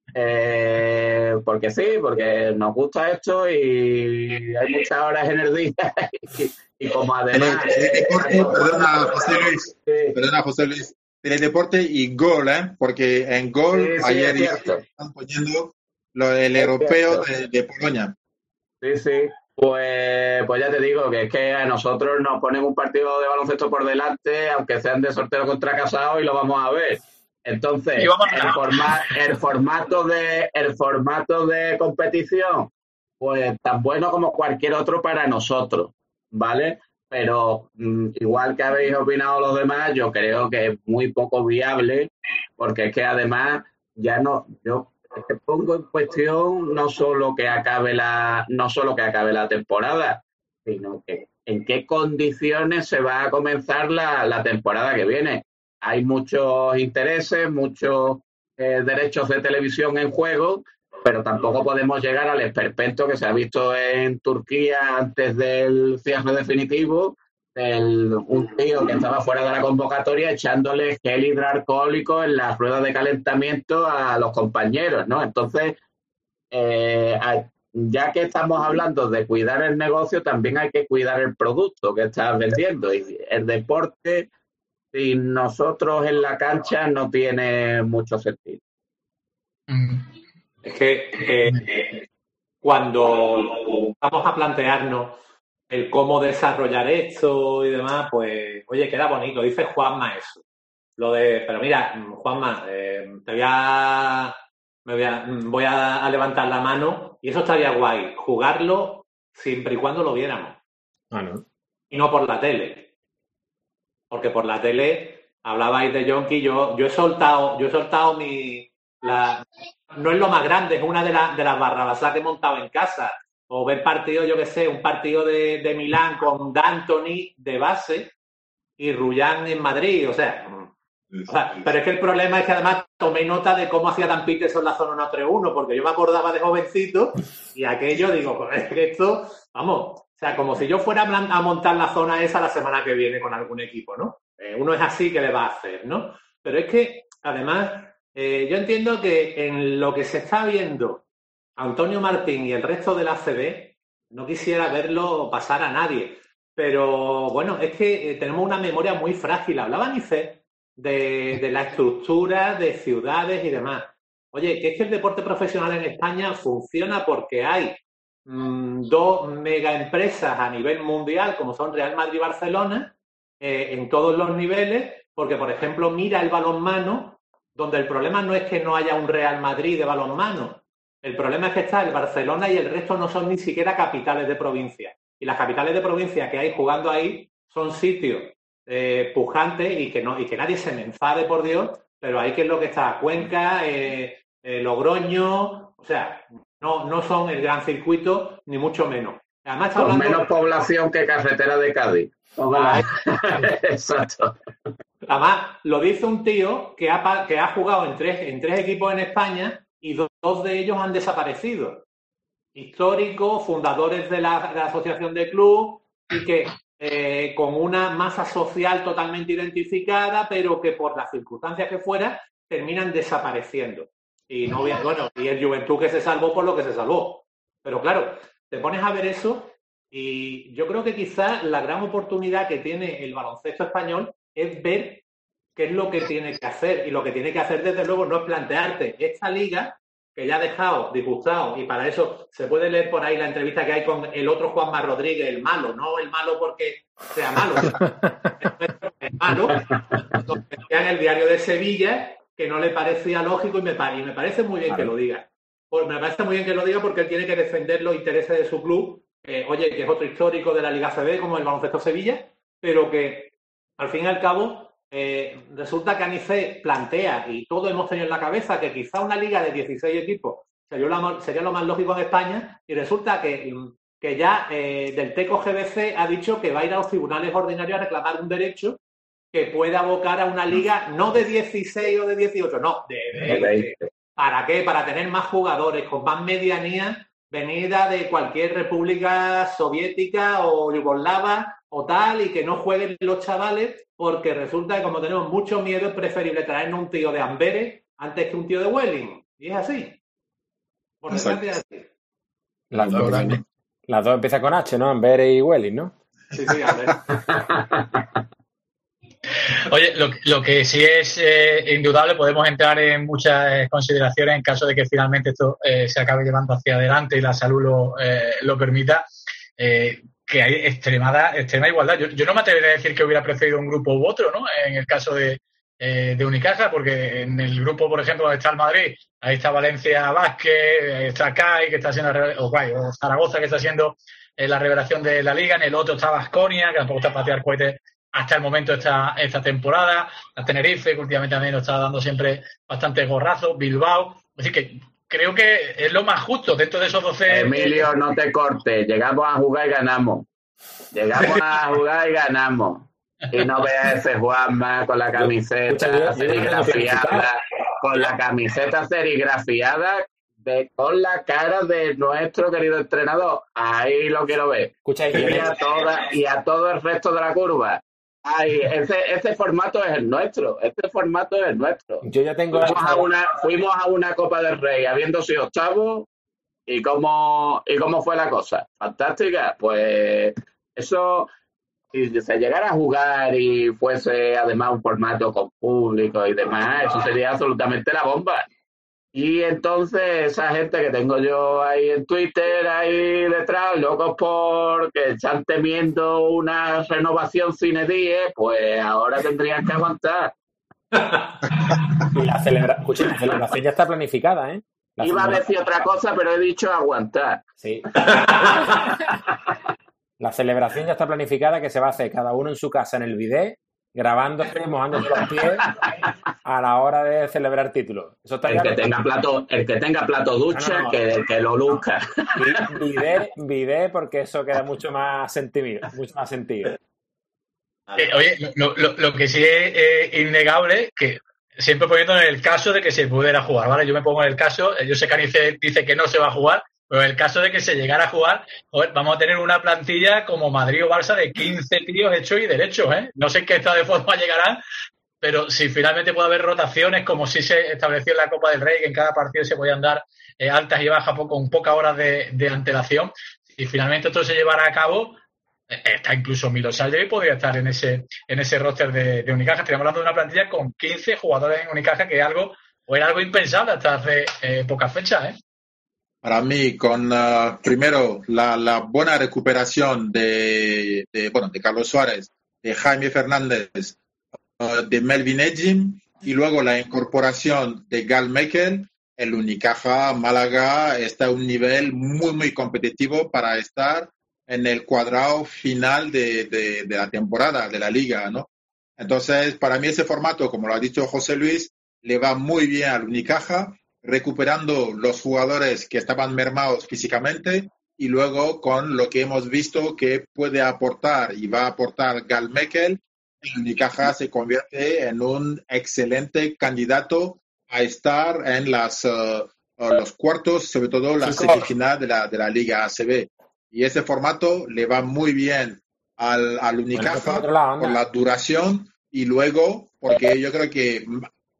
Eh, porque sí, porque nos gusta esto y hay muchas horas en el día y, y como además... Teledeporte, perdona José Luis, sí. perdona José Luis, Teledeporte y Gol, ¿eh? Porque en Gol sí, sí, ayer están poniendo lo, el es europeo de, de Polonia. Sí, sí, pues, pues ya te digo que es que a nosotros nos ponen un partido de baloncesto por delante, aunque sean de sorteo contra Casado, y lo vamos a ver. Entonces, el, forma, el, formato de, el formato de competición, pues tan bueno como cualquier otro para nosotros, ¿vale? Pero mmm, igual que habéis opinado los demás, yo creo que es muy poco viable, porque es que además ya no, yo es que pongo en cuestión no solo que acabe la, no solo que acabe la temporada, sino que en qué condiciones se va a comenzar la, la temporada que viene. Hay muchos intereses, muchos eh, derechos de televisión en juego, pero tampoco podemos llegar al esperpento que se ha visto en Turquía antes del cierre definitivo, el, un tío que estaba fuera de la convocatoria echándole gel hidroalcohólico en las ruedas de calentamiento a los compañeros, ¿no? Entonces, eh, ya que estamos hablando de cuidar el negocio, también hay que cuidar el producto que estás vendiendo. Y el deporte... sin nosotros en la cancha no tiene mucho sentido. Es que eh, cuando vamos a plantearnos el cómo desarrollar esto y demás, pues, oye, queda bonito. Dice Juanma eso. Lo de, pero mira, Juanma, eh, te voy a, me voy a, voy a, a levantar la mano y eso estaría guay. Jugarlo siempre y cuando lo viéramos. Ah, ¿no? Y no por la tele. Porque por la tele hablabais de Yonki, yo, yo he soltado, yo he soltado mi la, no es lo más grande, es una de, la, de las barrabasas que he montado en casa. O ver partido, yo qué sé, un partido de, de Milán con D'Antoni de base y Rullán en Madrid, o sea, o sea, pero es que el problema es que además tomé nota de cómo hacía Dan Peterson en la zona uno tres uno, porque yo me acordaba de jovencito y aquello, digo, pues es que esto, vamos, o sea, como si yo fuera a montar la zona esa la semana que viene con algún equipo, ¿no? Eh, uno es así que le va a hacer, ¿no? Pero es que, además, eh, yo entiendo que en lo que se está viendo Antonio Martín y el resto de la A C B, no quisiera verlo pasar a nadie. Pero, bueno, es que eh, tenemos una memoria muy frágil. Hablaba Nice de, de la estructura de ciudades y demás. Oye, que es que el deporte profesional en España funciona porque hay mmm, dos mega empresas a nivel mundial, como son Real Madrid y Barcelona, eh, en todos los niveles, porque, por ejemplo, mira el balonmano, donde el problema no es que no haya un Real Madrid de balonmano. El problema es que está el Barcelona y el resto no son ni siquiera capitales de provincia. Y las capitales de provincia que hay jugando ahí son sitios eh, pujantes y que no y que nadie se me enfade, por Dios, pero ahí que es lo que está, Cuenca, eh, eh, Logroño, o sea, no, no son el gran circuito, ni mucho menos. Además, Con hablando... menos población que carretera de Cádiz. Ay, exacto. Además, lo dice un tío que ha, que ha jugado en tres, en tres equipos en España y dos, dos de ellos han desaparecido. Históricos, fundadores de la, de la asociación de club y que eh, con una masa social totalmente identificada, pero que por las circunstancias que fuera terminan desapareciendo. y no bueno, y el Juventud que se salvó por lo que se salvó. Pero claro, te pones a ver eso y yo creo que quizás la gran oportunidad que tiene el baloncesto español es ver qué es lo que tiene que hacer. Y lo que tiene que hacer, desde luego, no es plantearte esta liga que ya ha dejado disgustado, y para eso se puede leer por ahí la entrevista que hay con el otro Juanma Rodríguez, el malo, no el malo porque sea malo, el malo, donde decía en el diario de Sevilla que no le parecía lógico, y me, y me parece muy bien que lo diga. Pues me parece muy bien que lo diga porque él tiene que defender los intereses de su club, eh, oye, que es otro histórico de la Liga C B como el Baloncesto Sevilla, pero que al fin y al cabo Eh, resulta que Anicet plantea, y todos hemos tenido en la cabeza, que quizá una liga de dieciséis equipos sería lo, sería lo más lógico en España, y resulta que, que ya eh, del Teco G B C ha dicho que va a ir a los tribunales ordinarios a reclamar un derecho que pueda abocar a una liga no de dieciséis o de dieciocho, no, de veinte. ¿Para qué? Para tener más jugadores, con más medianía venida de cualquier república soviética o yugoslava o tal, y que no jueguen los chavales, porque resulta que como tenemos mucho miedo es preferible traernos un tío de Amberes antes que un tío de Welling. Y es así. Por desgracia es así. Las dos, las dos empiezan con H, ¿no? Amberes y Welling, ¿no? Sí, sí, Amberes. Oye, lo, lo que sí es eh, indudable, podemos entrar en muchas consideraciones en caso de que finalmente esto eh, se acabe llevando hacia adelante y la salud lo, eh, lo permita, eh, que hay extremada, extrema igualdad. Yo, yo no me atrevería a decir que hubiera preferido un grupo u otro, ¿no? En el caso de, eh, de Unicaja, porque en el grupo, por ejemplo, donde está el Madrid, ahí está Valencia Vázquez, ahí está Cai, que está haciendo, o, o Zaragoza, que está haciendo eh, la revelación de la Liga, en el otro está Baskonia, que tampoco está para tirar cohetes hasta el momento esta, esta temporada, a Tenerife, que últimamente también nos está dando siempre bastantes gorrazos, Bilbao. Es decir, que creo que es lo más justo dentro de esos doce... Emilio, no te cortes, llegamos a jugar y ganamos. Llegamos a jugar y ganamos. Y no veas ese Juanma con la camiseta serigrafiada, con la camiseta serigrafiada de, con la cara de nuestro querido entrenador. Ahí lo quiero ver. Escucha, y, y, a toda, y a todo el resto de la curva. Ay, ese, ese formato es el nuestro, este formato es el nuestro. Yo ya tengo... Fuimos a una, fuimos a una Copa del Rey habiendo sido octavos, y cómo, y cómo fue la cosa. Fantástica, pues eso, si se llegara a jugar y fuese además un formato con público y demás, eso sería absolutamente la bomba. Y entonces esa gente que tengo yo ahí en Twitter, ahí detrás, locos porque están temiendo una renovación sine die, pues ahora tendrían que aguantar. La, celebra... Escucha, la celebración ya está planificada, ¿eh? La Iba celebra... a decir otra cosa, pero he dicho aguantar. Sí. La celebración ya está planificada, que se va a hacer cada uno en su casa en el bidet, grabándose, mojándose los pies a la hora de celebrar títulos. Eso está el claro. que tenga plato, el que tenga plato ducha, no, no, no. Que, que lo luzca. Bidet, bidet, porque eso queda mucho más sentido, mucho más sentido. Eh, oye, lo, lo, lo que sí es eh, innegable, que siempre poniendo en el caso de que se pudiera jugar, ¿vale? Yo me pongo en el caso, yo sé que Anicet dice que no se va a jugar, pero en el caso de que se llegara a jugar, joder, vamos a tener una plantilla como Madrid o Barça de quince tíos hechos y derechos, ¿eh? No sé en qué estado de forma llegarán, pero si finalmente puede haber rotaciones, como si se estableció en la Copa del Rey, que en cada partido se podían dar eh, altas y bajas con pocas horas de, de antelación, si finalmente esto se llevara a cabo, eh, está incluso Milosavljevic podría estar en ese en ese roster de, de Unicaja. Estaríamos hablando de una plantilla con quince jugadores en Unicaja, que es algo, o era algo impensable hasta hace eh, pocas fechas, ¿eh? Para mí, con uh, primero la, la buena recuperación de, de, bueno, de Carlos Suárez, de Jaime Fernández, uh, de Melvin Ejim, y luego la incorporación de Gal Mekel, el Unicaja Málaga está a un nivel muy, muy competitivo para estar en el cuadrado final de, de, de la temporada, de la liga, ¿no? Entonces, para mí ese formato, como lo ha dicho José Luis, le va muy bien al Unicaja, recuperando los jugadores que estaban mermados físicamente, y luego con lo que hemos visto que puede aportar y va a aportar Gal Mekel, el Unicaja se convierte en un excelente candidato a estar en las, uh, uh, los cuartos, sobre todo la semifinal de la, de la Liga A C B. Y ese formato le va muy bien al, al Unicaja, bueno, lado, por la duración, y luego porque yo creo que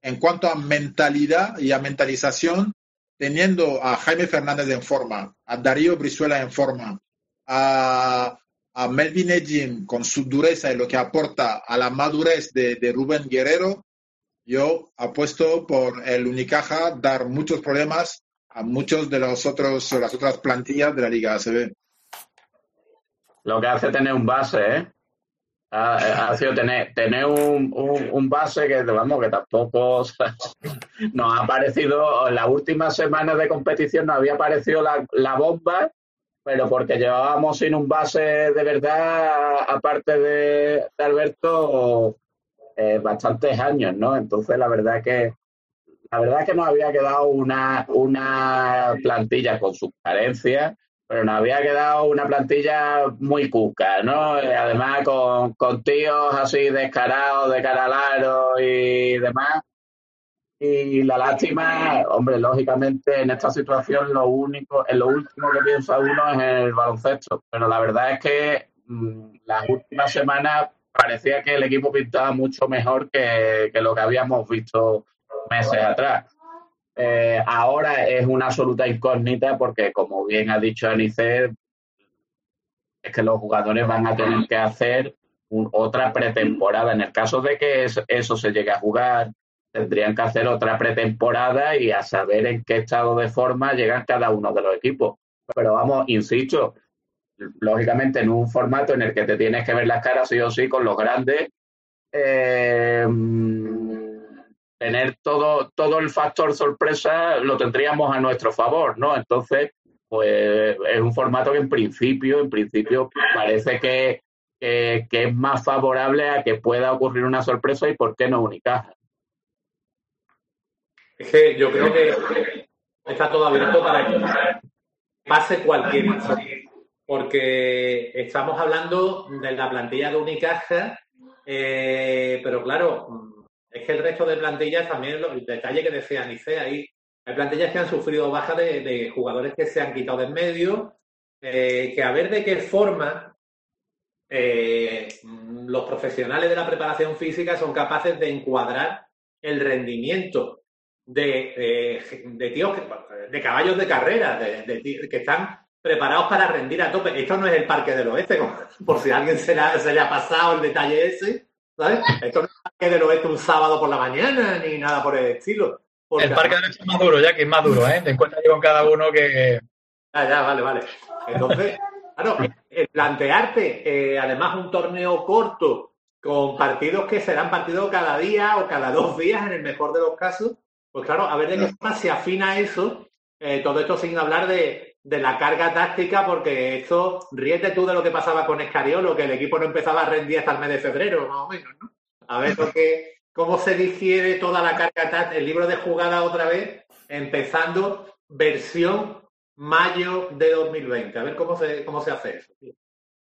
en cuanto a mentalidad y a mentalización, teniendo a Jaime Fernández en forma, a Darío Brizuela en forma, a, a Melvin Ejim con su dureza y lo que aporta a la madurez de, de Rubén Guerrero, yo apuesto por el Unicaja dar muchos problemas a muchos de los otros, las otras plantillas de la Liga A C B. Lo que hace tener un base, ¿eh? Ha, ha sido tener, tener un, un, un base que, vamos, que tampoco o sea, nos ha parecido, en las últimas semanas de competición nos había parecido la, la bomba, pero porque llevábamos sin un base de verdad, aparte de, de Alberto, eh, bastantes años, ¿no? Entonces, la verdad es que la verdad es que nos había quedado una, una plantilla con sus carencias, pero nos había quedado una plantilla muy cuca, ¿no? Eh, además, con, con tíos así descarados, de cara al aro y demás. Y la lástima, hombre, lógicamente en esta situación lo único, en lo último que piensa uno es en el baloncesto. Pero la verdad es que mmm, las últimas semanas parecía que el equipo pintaba mucho mejor que, que lo que habíamos visto meses atrás. Eh, ahora es una absoluta incógnita porque, como bien ha dicho Anice, es que los jugadores van a tener que hacer un, otra pretemporada. En el caso de que eso, eso se llegue a jugar, tendrían que hacer otra pretemporada y a saber en qué estado de forma llegan cada uno de los equipos. Pero vamos, insisto, lógicamente en un formato en el que te tienes que ver las caras sí o sí con los grandes, eh, tener todo, todo el factor sorpresa lo tendríamos a nuestro favor, ¿no? Entonces, pues es un formato que en principio, en principio parece que, que, que es más favorable a que pueda ocurrir una sorpresa y por qué no Unicaja. Es que yo creo que está todo abierto para que pase cualquier cosa, porque estamos hablando de la plantilla de Unicaja, eh, pero claro, es que el resto de plantillas también, el detalle que decía Anice ahí, hay plantillas que han sufrido baja de, de jugadores que se han quitado de en medio, eh, que a ver de qué forma eh, los profesionales de la preparación física son capaces de encuadrar el rendimiento de, de, de tíos, que, de caballos de carrera, de, de tíos que están preparados para rendir a tope. Esto no es el Parque del Oeste, por si a alguien se le, se le ha pasado el detalle ese, ¿sabes? Esto no es el Parque del Oeste un sábado por la mañana, ni nada por el estilo. Porque el Parque del Oeste es más duro, ya que es más duro, ¿eh? Te encuentras con cada uno que... Ah, ya, vale, vale. Entonces, claro, el plantearte, eh, además, un torneo corto con partidos que serán partidos cada día o cada dos días, en el mejor de los casos, pues claro, a ver de qué forma se afina eso, eh, todo esto sin hablar de, de la carga táctica, porque esto, ríete tú de lo que pasaba con Escariolo, que el equipo no empezaba a rendir hasta el mes de febrero, más o menos, ¿no? A ver lo que, cómo se digiere toda la carga táctica, el libro de jugada otra vez, empezando versión mayo de dos mil veinte. A ver cómo se, cómo se hace eso, tío.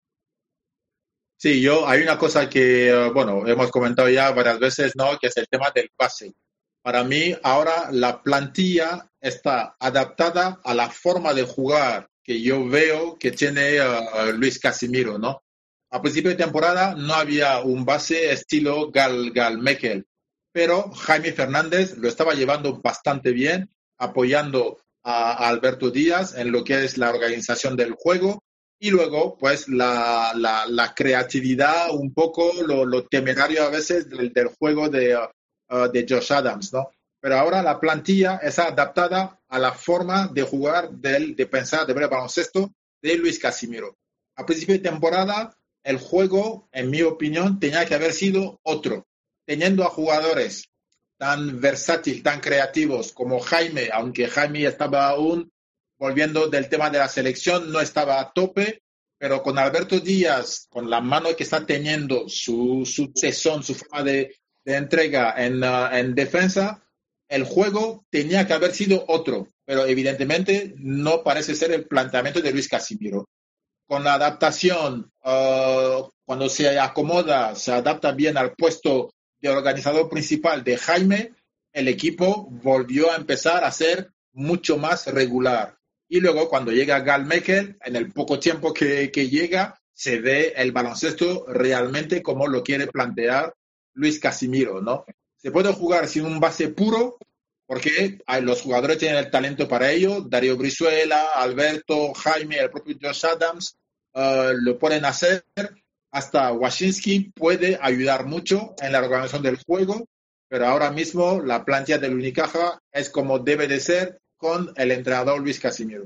Sí, yo, hay una cosa que, bueno, hemos comentado ya varias veces, ¿no? Que es el tema del pase. Para mí, ahora la plantilla está adaptada a la forma de jugar que yo veo que tiene uh, Luis Casimiro, ¿no? A principio de temporada no había un base estilo Gal, Gal Mekel, pero Jaime Fernández lo estaba llevando bastante bien, apoyando a, a Alberto Díaz en lo que es la organización del juego y luego, pues, la, la, la creatividad, un poco lo, lo temerario a veces del, del juego de... Uh, Uh, de Josh Adams, ¿no? Pero ahora la plantilla está adaptada a la forma de jugar, del, de pensar, de ver el baloncesto de Luis Casimiro. A principio de temporada, el juego, en mi opinión, tenía que haber sido otro. Teniendo a jugadores tan versátiles, tan creativos como Jaime, aunque Jaime estaba aún volviendo del tema de la selección, no estaba a tope, pero con Alberto Díaz, con la mano que está teniendo, su, su tesón, su forma de de entrega en, uh, en defensa, el juego tenía que haber sido otro, pero evidentemente no parece ser el planteamiento de Luis Casimiro. Con la adaptación, uh, cuando se acomoda, se adapta bien al puesto de organizador principal de Jaime, el equipo volvió a empezar a ser mucho más regular. Y luego cuando llega Gal Mekel, en el poco tiempo que, que llega, se ve el baloncesto realmente como lo quiere plantear Luis Casimiro, ¿no? Se puede jugar sin un base puro, porque hay, los jugadores tienen el talento para ello. Darío Brizuela, Alberto, Jaime, el propio Josh Adams uh, lo pueden hacer. Hasta Waczynski puede ayudar mucho en la organización del juego, pero ahora mismo la plantilla del Unicaja es como debe de ser con el entrenador Luis Casimiro.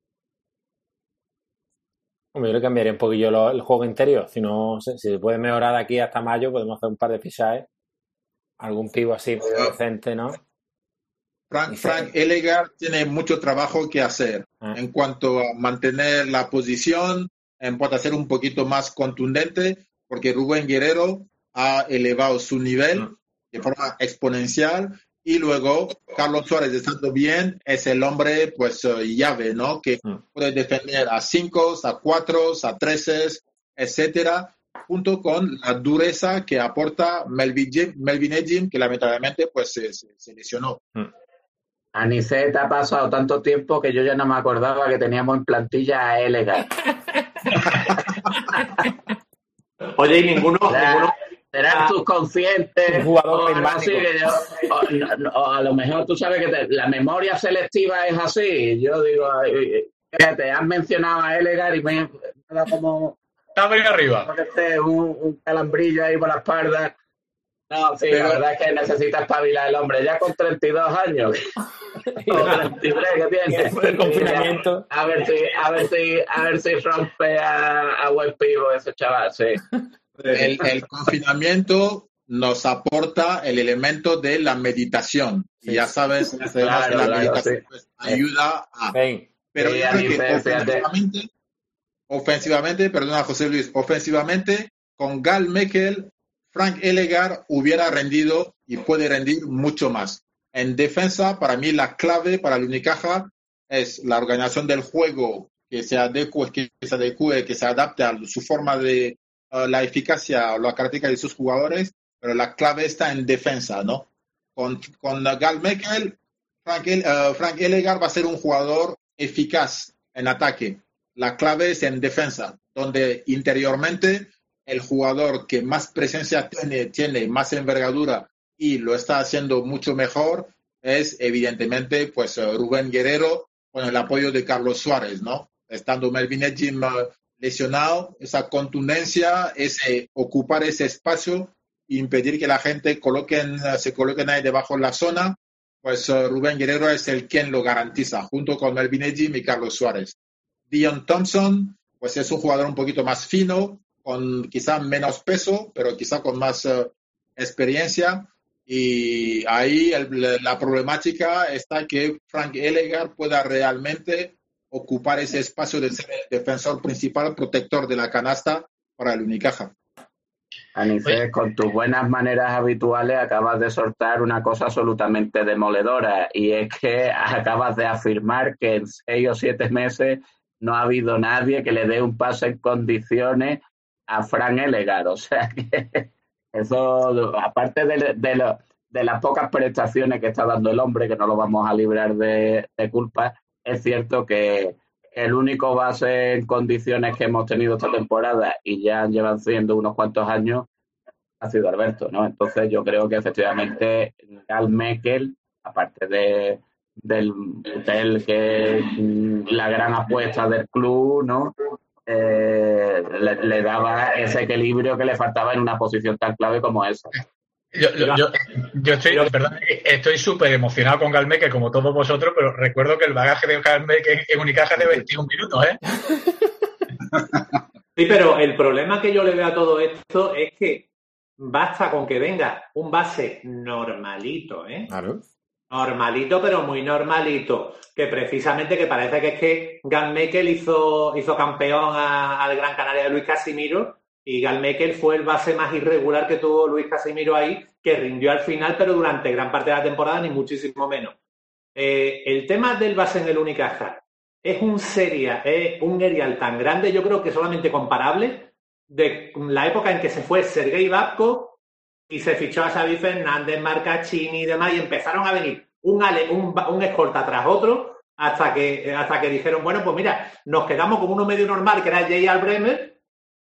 Yo le cambiaría un poquillo lo, el juego interior. Si no, si se puede mejorar de aquí hasta mayo, podemos hacer un par de fichajes. Algún pivo así muy uh, decente, ¿no? Frank, Frank Elegar tiene mucho trabajo que hacer ah. en cuanto a mantener la posición, en cuanto a ser un poquito más contundente, porque Rubén Guerrero ha elevado su nivel ah. de forma exponencial. Y luego, Carlos Suárez, estando bien, es el hombre, pues, uh, llave, ¿no? Que mm. puede defender a cinco, a cuatro, a trece, etcétera, junto con la dureza que aporta Melvin, Melvin Ejim, que lamentablemente, pues, se, se, se lesionó. Mm. Anicet ha pasado tanto tiempo que yo ya no me acordaba que teníamos en plantilla a Elegar. Oye, y ninguno... La... ninguno... Serán tus conscientes un jugador o, así que yo, o, o a lo mejor tú sabes que te, la memoria selectiva es así. Yo digo, fíjate, has mencionado a Elegar y me da como está bien arriba un, un calambrillo ahí por la espalda. No, sí, pero la verdad es que necesita espabilar el hombre ya con treinta y dos años o treinta y tres que tiene el confinamiento. A ver si a ver si a ver si rompe a, a buen pivo ese chaval, sí. El, el confinamiento nos aporta el elemento de la meditación. Sí. Y ya sabes, claro, la claro, meditación sí. pues, ayuda a... Sí. Pero sí, yo creo que ofensivamente, ofensivamente, perdona José Luis, ofensivamente, con Gal Mekel, Frank Elegar hubiera rendido y puede rendir mucho más. En defensa, para mí la clave para el Unicaja es la organización del juego, que se adecue, que se adecue, que se adapte a su forma de Uh, la eficacia o la característica de sus jugadores, pero la clave está en defensa, ¿no? Con, con uh, Gal Mekel, Frank, uh, Frank Elegar va a ser un jugador eficaz en ataque. La clave es en defensa, donde interiormente el jugador que más presencia tiene, tiene más envergadura y lo está haciendo mucho mejor es evidentemente pues uh, Rubén Guerrero con el apoyo de Carlos Suárez, ¿no? Estando Melvin Ejim uh, lesionado, esa contundencia, ese ocupar ese espacio, impedir que la gente coloquen, se coloquen ahí debajo de la zona, pues uh, Rubén Guerrero es el quien lo garantiza, junto con Melvin Ejim y Carlos Suárez. Dion Thompson, pues es un jugador un poquito más fino, con quizá menos peso, pero quizá con más uh, experiencia, y ahí el, la problemática está que Frank Elegar pueda realmente ocupar ese espacio de ser el defensor principal, protector de la canasta para el Unicaja. Anicet, con tus buenas maneras habituales acabas de soltar una cosa absolutamente demoledora, y es que acabas de afirmar que en seis o siete meses no ha habido nadie que le dé un pase en condiciones a Frank Elegar. O sea que eso, aparte de, de, lo, de las pocas prestaciones que está dando el hombre, que no lo vamos a librar de, de culpa, es cierto que el único base en condiciones que hemos tenido esta temporada, y ya llevan siendo unos cuantos años, ha sido Alberto, ¿no? Entonces yo creo que efectivamente Gal Mekel, aparte de del, del que la gran apuesta del club, ¿no? Eh, le, le daba ese equilibrio que le faltaba en una posición tan clave como esa. Yo, yo, yo, yo estoy, perdón, estoy súper emocionado con Gal Mekel, como todos vosotros, pero recuerdo que el bagaje de Gal Mekel en Unicaja es de veintiún minutos, ¿eh? Sí, pero el problema que yo le veo a todo esto es que basta con que venga un base normalito, ¿eh? Claro. Normalito, pero muy normalito. Que precisamente que parece que es que Gal Mekel hizo, hizo campeón a, al Gran Canaria de Luis Casimiro. Y Gal Mekel fue el base más irregular que tuvo Luis Casimiro ahí, que rindió al final, pero durante gran parte de la temporada ni muchísimo menos. Eh, el tema del base en el Unicaja es un seria, es un erial tan grande, yo creo que solamente comparable de la época en que se fue Sergei Babko y se fichó a Xavi Fernández, Marcaccini y demás, y empezaron a venir un, ale, un, un escolta tras otro hasta que, hasta que dijeron, bueno, pues mira, nos quedamos con uno medio normal, que era J. Albremer,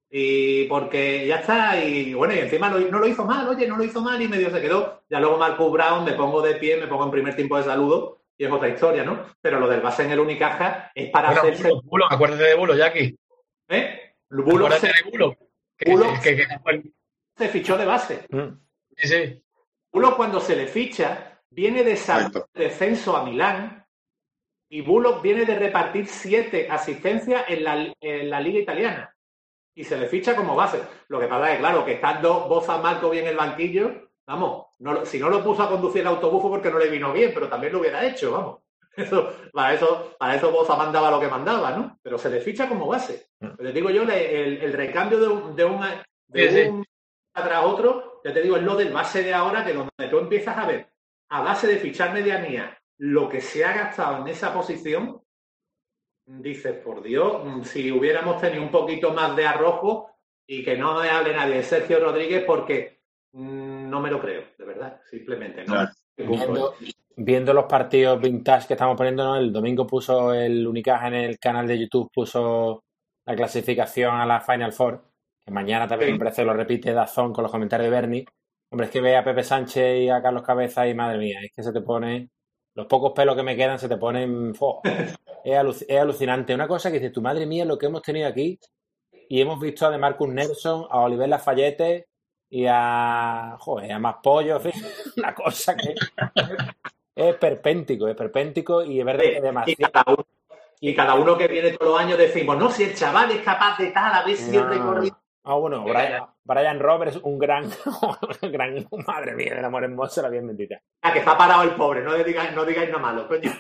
Y porque ya está, y bueno, y encima lo, no lo hizo mal, oye, no lo hizo mal y medio se quedó. Ya luego Marcus Brown, me pongo de pie, me pongo en primer tiempo de saludo y es otra historia, ¿no? Pero lo del base en el Unicaja es para bueno, hacerse... Bulo, Bulo, acuérdate de Bulo, Jackie. ¿Eh? Bulo acuérdate se... de Bulo. Que, Bulo que, que, que, se fichó de base. Sí, sí. Bulo cuando se le ficha viene de saltar descenso a Milán y Bullock viene de repartir siete asistencias en la, en la liga italiana y se le ficha como base. Lo que pasa es, claro, que estando Boza Markovic en el banquillo, vamos, no, si no lo puso a conducir el autobús fue porque no le vino bien, pero también lo hubiera hecho, vamos. Eso, para eso para eso Boza mandaba lo que mandaba, ¿no? Pero se le ficha como base. Pero digo yo, el, el recambio de un, de una, de sí, un sí. tras otro, ya te digo, es lo del base de ahora, que donde tú empiezas a ver, a base de fichar medianía, lo que se ha gastado en esa posición, dices, por Dios, si hubiéramos tenido un poquito más de arrojo y que no me hable nadie de Sergio Rodríguez porque mmm, no me lo creo, de verdad, simplemente. ¿no? No. Viendo, viendo los partidos vintage que estamos poniendo, ¿no? El domingo puso el Unicaja en el canal de YouTube, puso la clasificación a la Final Four, que mañana también sí. Me parece lo repite Dazón con los comentarios de Bernie. Hombre, es que ve a Pepe Sánchez y a Carlos Cabeza y madre mía, es que se te pone... Los pocos pelos que me quedan se te ponen... Oh, es, aluc es alucinante. Una cosa que dices, tu madre mía, lo que hemos tenido aquí. Y hemos visto a de Marcus Nelson, a Oliver Lafayette y a... Joder, a Más Pollo. En fin, una cosa que... es perpéntico, es perpéntico y es verdad sí, que es demasiado... Y cada, uno, y cada uno que viene todos los años decimos, no, si el chaval es capaz de tal, a ver si no. el recorrido... Ah, bueno, Brian, Brian Roberts, un gran, gran, madre mía, del amor hermoso, la bien bendita. Ah, que está parado el pobre, no digáis, no digáis nada malo, coño.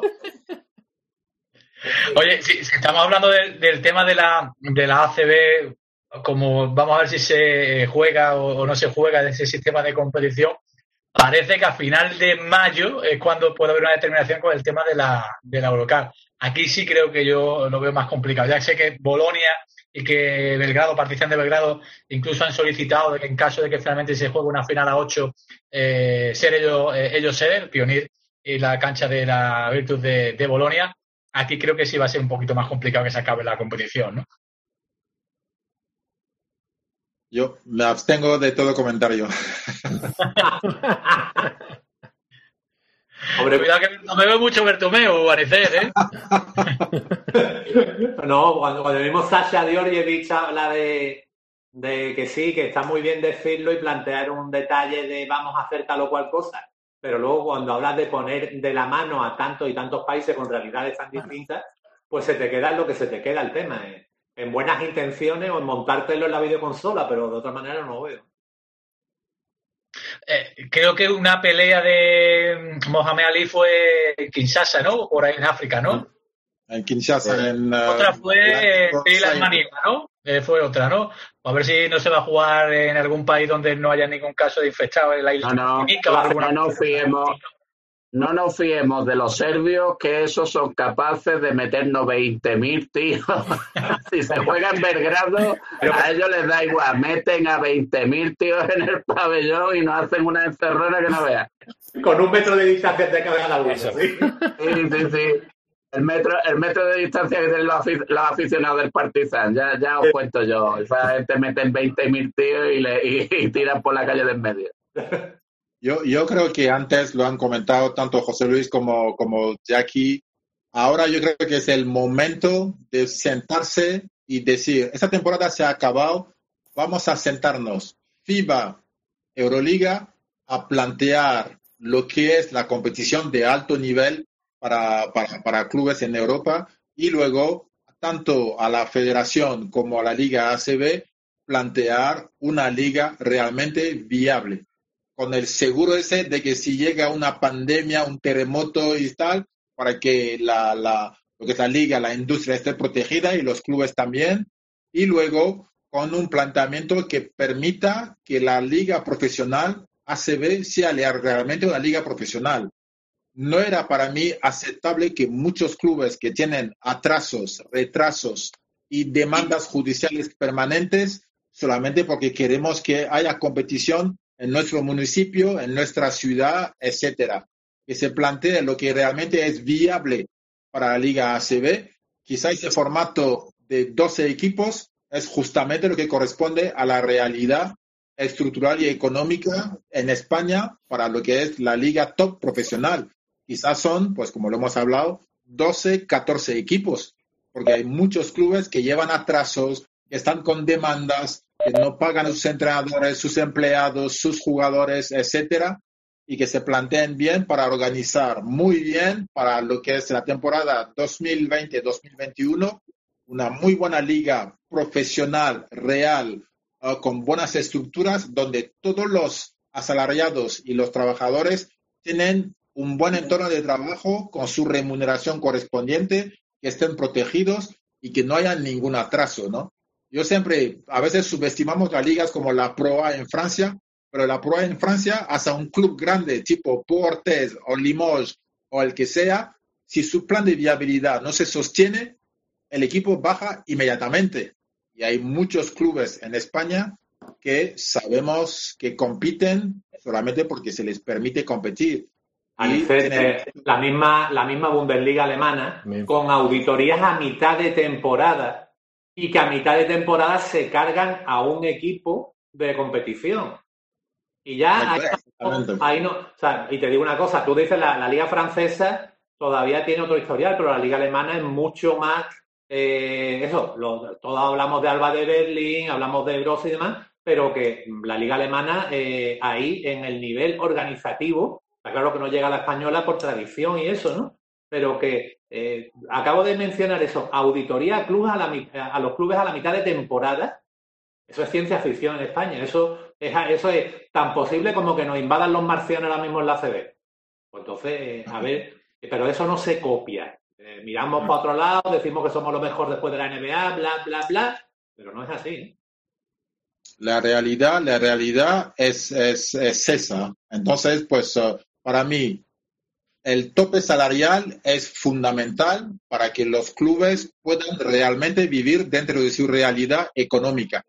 Oye, si, si estamos hablando de, del tema de la, de la A C B, como vamos a ver si se juega o, o no se juega de ese sistema de competición, parece que a final de mayo es cuando puede haber una determinación con el tema de la, de la Eurocup. Aquí sí creo que yo lo veo más complicado. Ya sé que Bolonia y que Belgrado, Partizan de Belgrado, incluso han solicitado de que en caso de que finalmente se juegue una final a ocho, eh, ser ellos, eh, ellos ser el Pionir y la cancha de la Virtus de, de Bolonia. Aquí creo que sí va a ser un poquito más complicado que se acabe la competición, ¿no? Yo me abstengo de todo comentario. Hombre, cuidado que no me veo mucho Bertomeu, Anicet, ¿eh? No, cuando, cuando vimos Sasha Djordjevic habla de, de que sí, que está muy bien decirlo y plantear un detalle de vamos a hacer tal o cual cosa, pero luego cuando hablas de poner de la mano a tantos y tantos países con realidades tan distintas, pues se te queda lo que se te queda el tema, ¿eh? En buenas intenciones o en montártelo en la videoconsola, pero de otra manera no lo veo. Eh, creo que una pelea de Mohamed Ali fue en Kinshasa, ¿no? Por ahí en África, ¿no? En Kinshasa. Eh, en, otra fue uh, en Manila, ¿no? Eh, fue otra, ¿no? A ver si no se va a jugar en algún país donde no haya ningún caso de infectado en la isla. No, no, no, no fiemos. No nos fiemos de los serbios, que esos son capaces de meternos veinte mil tíos. Si se juega en Belgrado, a ellos les da igual. Meten a veinte mil tíos en el pabellón y nos hacen una encerrona que no veas. Con un metro de distancia de cada uno, ¿sí? Sí, sí, sí. El metro, el metro de distancia que tienen los, afic los aficionados del Partizan, ya, ya os cuento yo. Esa gente meten veinte mil tíos y, le, y, y tiran por la calle de en medio. Yo, yo creo que antes lo han comentado tanto José Luis como, como Jackie. Ahora yo creo que es el momento de sentarse y decir, esta temporada se ha acabado, vamos a sentarnos, FIBA, Euroliga, a plantear lo que es la competición de alto nivel para, para, para clubes en Europa y luego, tanto a la federación como a la Liga A C B, plantear una liga realmente viable, con el seguro ese de que si llega una pandemia, un terremoto y tal, para que la, la, lo que es la liga, la industria esté protegida y los clubes también, y luego con un planteamiento que permita que la liga profesional A C B sea realmente una liga profesional. No era para mí aceptable que muchos clubes que tienen atrasos, retrasos y demandas judiciales permanentes solamente porque queremos que haya competición en nuestro municipio, en nuestra ciudad, etcétera. Que se plantee lo que realmente es viable para la Liga A C B. Quizá ese formato de doce equipos es justamente lo que corresponde a la realidad estructural y económica en España para lo que es la liga top profesional. Quizás son, pues como lo hemos hablado, doce, catorce equipos, porque hay muchos clubes que llevan atrasos, que están con demandas, que no pagan a sus entrenadores, sus empleados, sus jugadores, etcétera, y que se planteen bien para organizar muy bien para lo que es la temporada dos mil veinte dos mil veintiuno, una muy buena liga profesional, real, uh, con buenas estructuras, donde todos los asalariados y los trabajadores tienen un buen entorno de trabajo con su remuneración correspondiente, que estén protegidos y que no haya ningún atraso, ¿no? Yo siempre, a veces subestimamos las ligas como la Pro A en Francia, pero la Pro A en Francia, hasta un club grande tipo Portes o Limoges o el que sea, si su plan de viabilidad no se sostiene, el equipo baja inmediatamente. Y hay muchos clubes en España que sabemos que compiten solamente porque se les permite competir. Anicet, eh, la misma, la misma Bundesliga alemana, Bien. con auditorías a mitad de temporada y que a mitad de temporada se cargan a un equipo de competición. Y ya ahí no, ahí no, o sea, y te digo una cosa, tú dices la, la liga francesa todavía tiene otro historial, pero la liga alemana es mucho más, eh, eso, lo, todos hablamos de Alba de Berlín, hablamos de Gros y demás, pero que la liga alemana eh, ahí en el nivel organizativo, está claro que no llega a la española por tradición y eso, ¿no? Pero que eh, acabo de mencionar eso, auditoría a, clubes a, la, a los clubes a la mitad de temporada. Eso es ciencia ficción en España. Eso es, eso es tan posible como que nos invadan los marcianos ahora mismo en la A C B. Pues entonces, a ver, pero eso no se copia. Eh, miramos para otro lado, decimos que somos lo mejor después de la N B A, bla, bla, bla, pero no es así, ¿eh? La realidad, la realidad es, es, es esa. Entonces, pues, uh, para mí, el tope salarial es fundamental para que los clubes puedan realmente vivir dentro de su realidad económica.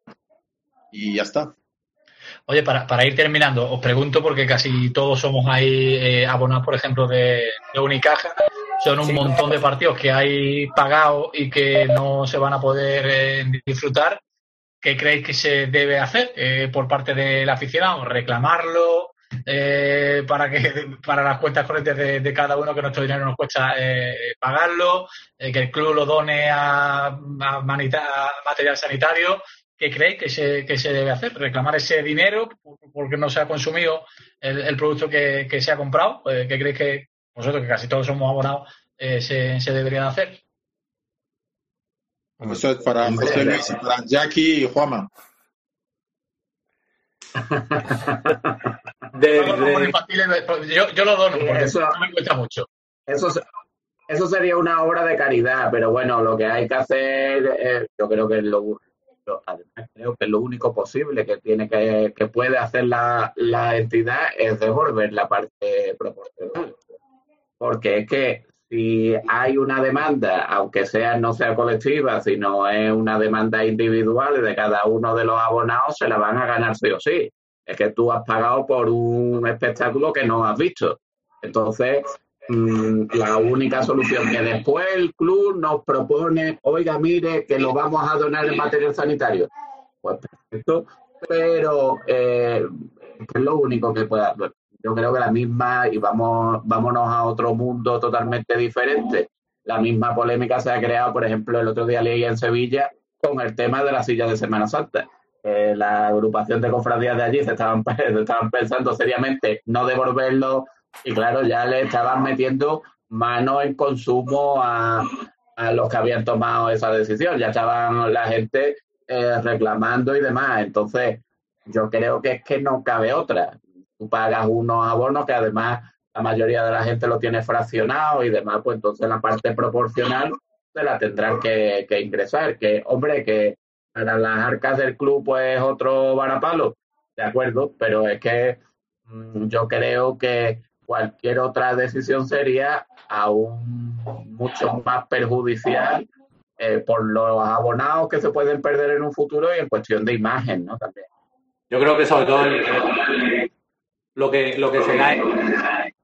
Y ya está. Oye, para, para ir terminando, os pregunto porque casi todos somos ahí eh, abonados, por ejemplo, de, de Unicaja. Son un sí. montón de partidos que hay pagados y que no se van a poder eh, disfrutar. ¿Qué creéis que se debe hacer eh, por parte del aficionado? ¿Reclamarlo eh, para que para las cuentas corrientes de, de cada uno, que nuestro dinero nos cuesta eh, pagarlo? Eh, ¿Que el club lo done a, a, manita, a material sanitario? ¿Qué creéis que se, que se debe hacer? ¿Reclamar ese dinero porque no se ha consumido el, el producto que, que se ha comprado? ¿Qué creéis que vosotros, que casi todos somos abonados, eh, se, se deberían hacer? Eso es para José Luis, para Jackie y Juanma. de, de... yo, yo lo dono porque eso no me cuesta mucho. Eso, eso sería una obra de caridad, pero bueno, lo que hay que hacer, eh, yo creo que es lo además creo que lo único posible que tiene que, que puede hacer la, la entidad es devolver la parte proporcional, porque es que si hay una demanda, aunque sea no sea colectiva, sino es una demanda individual de cada uno de los abonados, se la van a ganar sí o sí. Es que tú has pagado por un espectáculo que no has visto. Entonces, la única solución que después el club nos propone, oiga, mire, que lo vamos a donar en material sanitario. Pues perfecto, pero eh, es lo único que puede hacer. Yo creo que la misma, y vamos, vámonos a otro mundo totalmente diferente, la misma polémica se ha creado, por ejemplo, el otro día leí en Sevilla con el tema de la silla de Semana Santa. Eh, la agrupación de cofradías de allí se estaban, se estaban pensando seriamente no devolverlo. Y claro, ya le estaban metiendo mano en consumo a, a los que habían tomado esa decisión. Ya estaban la gente eh, reclamando y demás. Entonces, yo creo que es que no cabe otra. Tú pagas unos abonos que además la mayoría de la gente lo tiene fraccionado y demás, pues entonces la parte proporcional se la tendrán que, que ingresar. Que, hombre, que para las arcas del club pues otro varapalo, de acuerdo, pero es que mmm, yo creo que cualquier otra decisión sería aún mucho más perjudicial eh, por los abonados que se pueden perder en un futuro y en cuestión de imagen, ¿no? También. Yo creo que sobre todo el, lo que lo que será el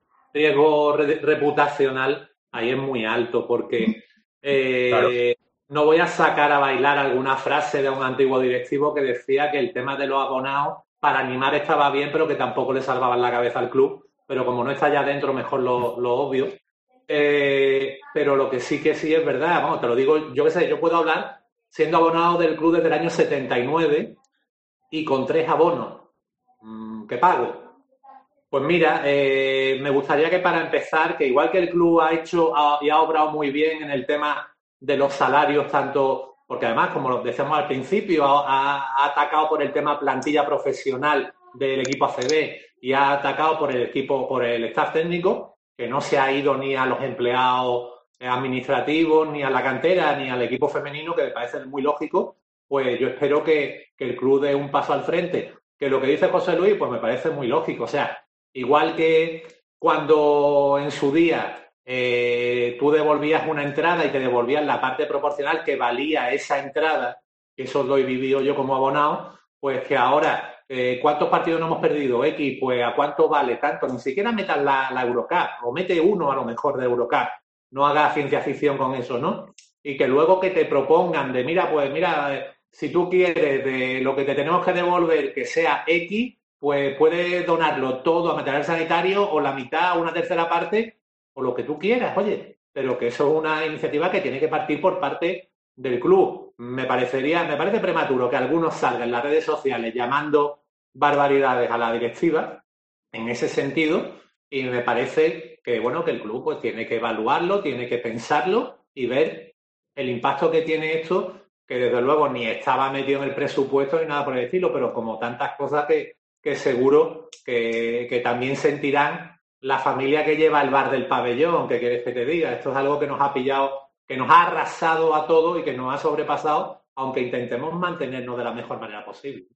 riesgo re- reputacional ahí es muy alto porque eh, claro. no voy a sacar a bailar alguna frase de un antiguo directivo que decía que el tema de los abonados para animar estaba bien, pero que tampoco le salvaban la cabeza al club. Pero como no está allá adentro, mejor lo, lo obvio. Eh, pero lo que sí que sí es verdad, vamos, te lo digo, yo qué sé, yo puedo hablar siendo abonado del club desde el año setenta y nueve y con tres abonos. ¿Qué pago? Pues mira, eh, me gustaría que para empezar, que igual que el club ha hecho ha, y ha obrado muy bien en el tema de los salarios, tanto, porque además, como lo decíamos al principio, ha, ha atacado por el tema plantilla profesional del equipo A C B y ha atacado por el equipo, por el staff técnico, que no se ha ido ni a los empleados administrativos, ni a la cantera, ni al equipo femenino, que me parece muy lógico. Pues yo espero que, que el club dé un paso al frente. Que lo que dice José Luis, pues me parece muy lógico. O sea, igual que cuando en su día eh, tú devolvías una entrada y te devolvían la parte proporcional que valía esa entrada, que eso lo he vivido yo como abonado, pues que ahora, eh, ¿cuántos partidos no hemos perdido? X, pues ¿a cuánto vale tanto? Ni siquiera metas la, la Eurocup, o mete uno a lo mejor de Eurocup. No hagas ciencia ficción con eso, ¿no? Y que luego que te propongan de, mira, pues mira, si tú quieres de lo que te tenemos que devolver que sea X, pues puedes donarlo todo a material sanitario o la mitad o una tercera parte o lo que tú quieras, oye. Pero que eso es una iniciativa que tiene que partir por parte del club. Me parecería, me parece prematuro que algunos salgan en las redes sociales llamando barbaridades a la directiva en ese sentido y me parece que, bueno, que el club pues tiene que evaluarlo, tiene que pensarlo y ver el impacto que tiene esto, que desde luego ni estaba metido en el presupuesto ni nada por el estilo, pero como tantas cosas que, que seguro que, que también sentirán la familia que lleva el bar del pabellón, que quieres que te diga. Esto es algo que nos ha pillado, que nos ha arrasado a todos y que nos ha sobrepasado, aunque intentemos mantenernos de la mejor manera posible.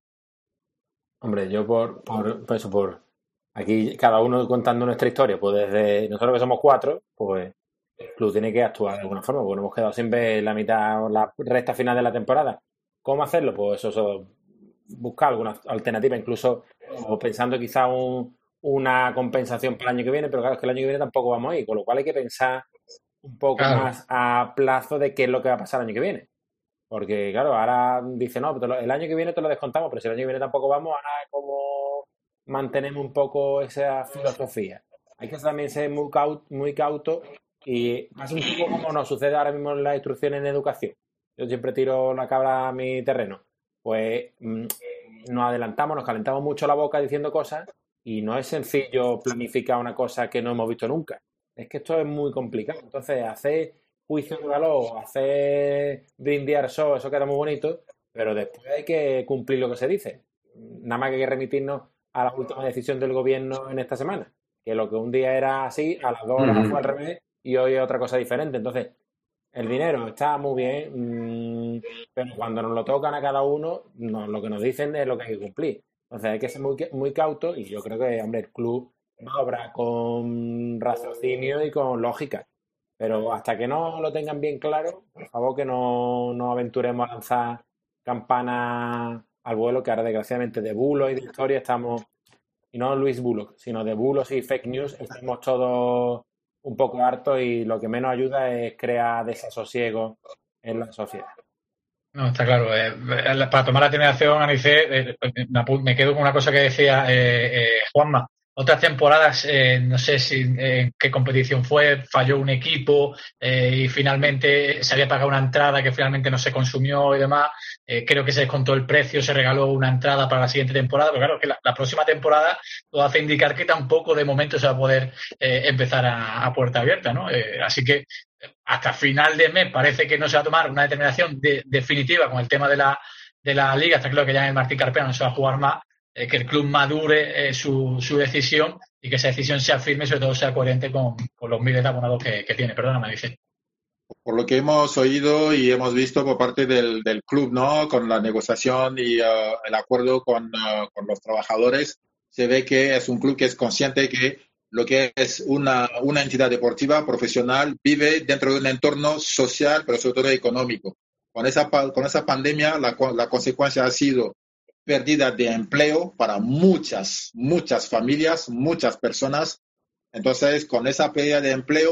Hombre, yo por, por, por eso, por aquí cada uno contando nuestra historia, pues desde nosotros que somos cuatro, pues el club tiene que actuar de alguna forma, porque nos hemos quedado sin ver la mitad o la recta final de la temporada. ¿Cómo hacerlo? Pues eso, eso buscar alguna alternativa, incluso o pensando quizá un, una compensación para el año que viene, pero claro, es que el año que viene tampoco vamos a ir, con lo cual hay que pensar un poco claro. más a plazo de qué es lo que va a pasar el año que viene. Porque, claro, ahora dice, no, el año que viene te lo descontamos, pero si el año que viene tampoco vamos, ahora como mantenemos un poco esa filosofía. Hay que también ser muy cauto, muy cauto y pasa un poco como nos sucede ahora mismo en las instrucciones en educación. Yo siempre tiro la cabra a mi terreno. Pues mmm, nos adelantamos, nos calentamos mucho la boca diciendo cosas y no es sencillo planificar una cosa que no hemos visto nunca. Es que esto es muy complicado. Entonces, hacer juicio de valor, hacer brindear show, eso queda muy bonito, pero después hay que cumplir lo que se dice. Nada más que hay que remitirnos a la última decisión del gobierno en esta semana, que lo que un día era así, a las dos horas uh-huh. fue al revés y hoy es otra cosa diferente. Entonces, el dinero está muy bien, mmm, pero cuando nos lo tocan a cada uno, no, lo que nos dicen es lo que hay que cumplir. Entonces hay que ser muy, muy cauto y yo creo que, hombre, el club va a obrar con raciocinio y con lógica. Pero hasta que no lo tengan bien claro, por favor que no nos aventuremos a lanzar campanas al vuelo, que ahora desgraciadamente de bulos y de historia estamos, y no Luis Bullock, sino de bulos y fake news, estamos todos un poco hartos y lo que menos ayuda es crear desasosiego en la sociedad. No, está claro. Eh, para tomar la determinación, Anice, eh, me quedo con una cosa que decía eh, eh, Juanma. Otras temporadas, eh, no sé si en eh, qué competición fue, falló un equipo eh, y finalmente se había pagado una entrada que finalmente no se consumió y demás. Eh, creo que se descontó el precio, se regaló una entrada para la siguiente temporada, pero claro, que la, la próxima temporada todo hace indicar que tampoco de momento se va a poder eh, empezar a, a puerta abierta, ¿no? Eh, así que hasta final de mes parece que no se va a tomar una determinación de, definitiva con el tema de la, de la liga. Está claro que ya en el Martín Carpena no se va a jugar más. Eh, que el club madure eh, su, su decisión y que esa decisión sea firme y sobre todo sea coherente con, con los miles de abonados que, que tiene. Perdona, me dice. Por lo que hemos oído y hemos visto por parte del, del club, ¿no? Con la negociación y uh, el acuerdo con, uh, con los trabajadores, se ve que es un club que es consciente que lo que es una, una entidad deportiva profesional vive dentro de un entorno social, pero sobre todo económico. Con esa, con esa pandemia, la, la consecuencia ha sido pérdida de empleo para muchas, muchas familias, muchas personas. Entonces, con esa pérdida de empleo,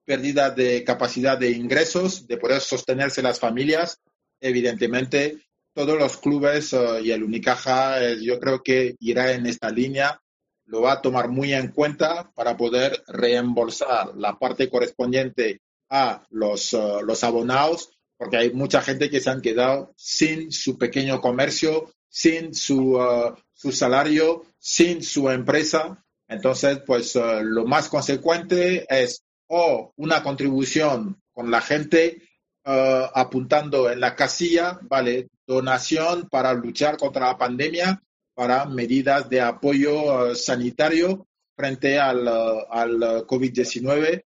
pérdida de capacidad de ingresos, de poder sostenerse las familias. Evidentemente, todos los clubes uh, y el Unicaja, eh, yo creo que irá en esta línea, lo va a tomar muy en cuenta para poder reembolsar la parte correspondiente a los, uh, los abonados, porque hay mucha gente que se han quedado sin su pequeño comercio, sin su, uh, su salario, sin su empresa. Entonces, pues uh, lo más consecuente es o una contribución con la gente uh, apuntando en la casilla, ¿vale? Donación para luchar contra la pandemia, para medidas de apoyo uh, sanitario frente al, uh, al COVID diecinueve,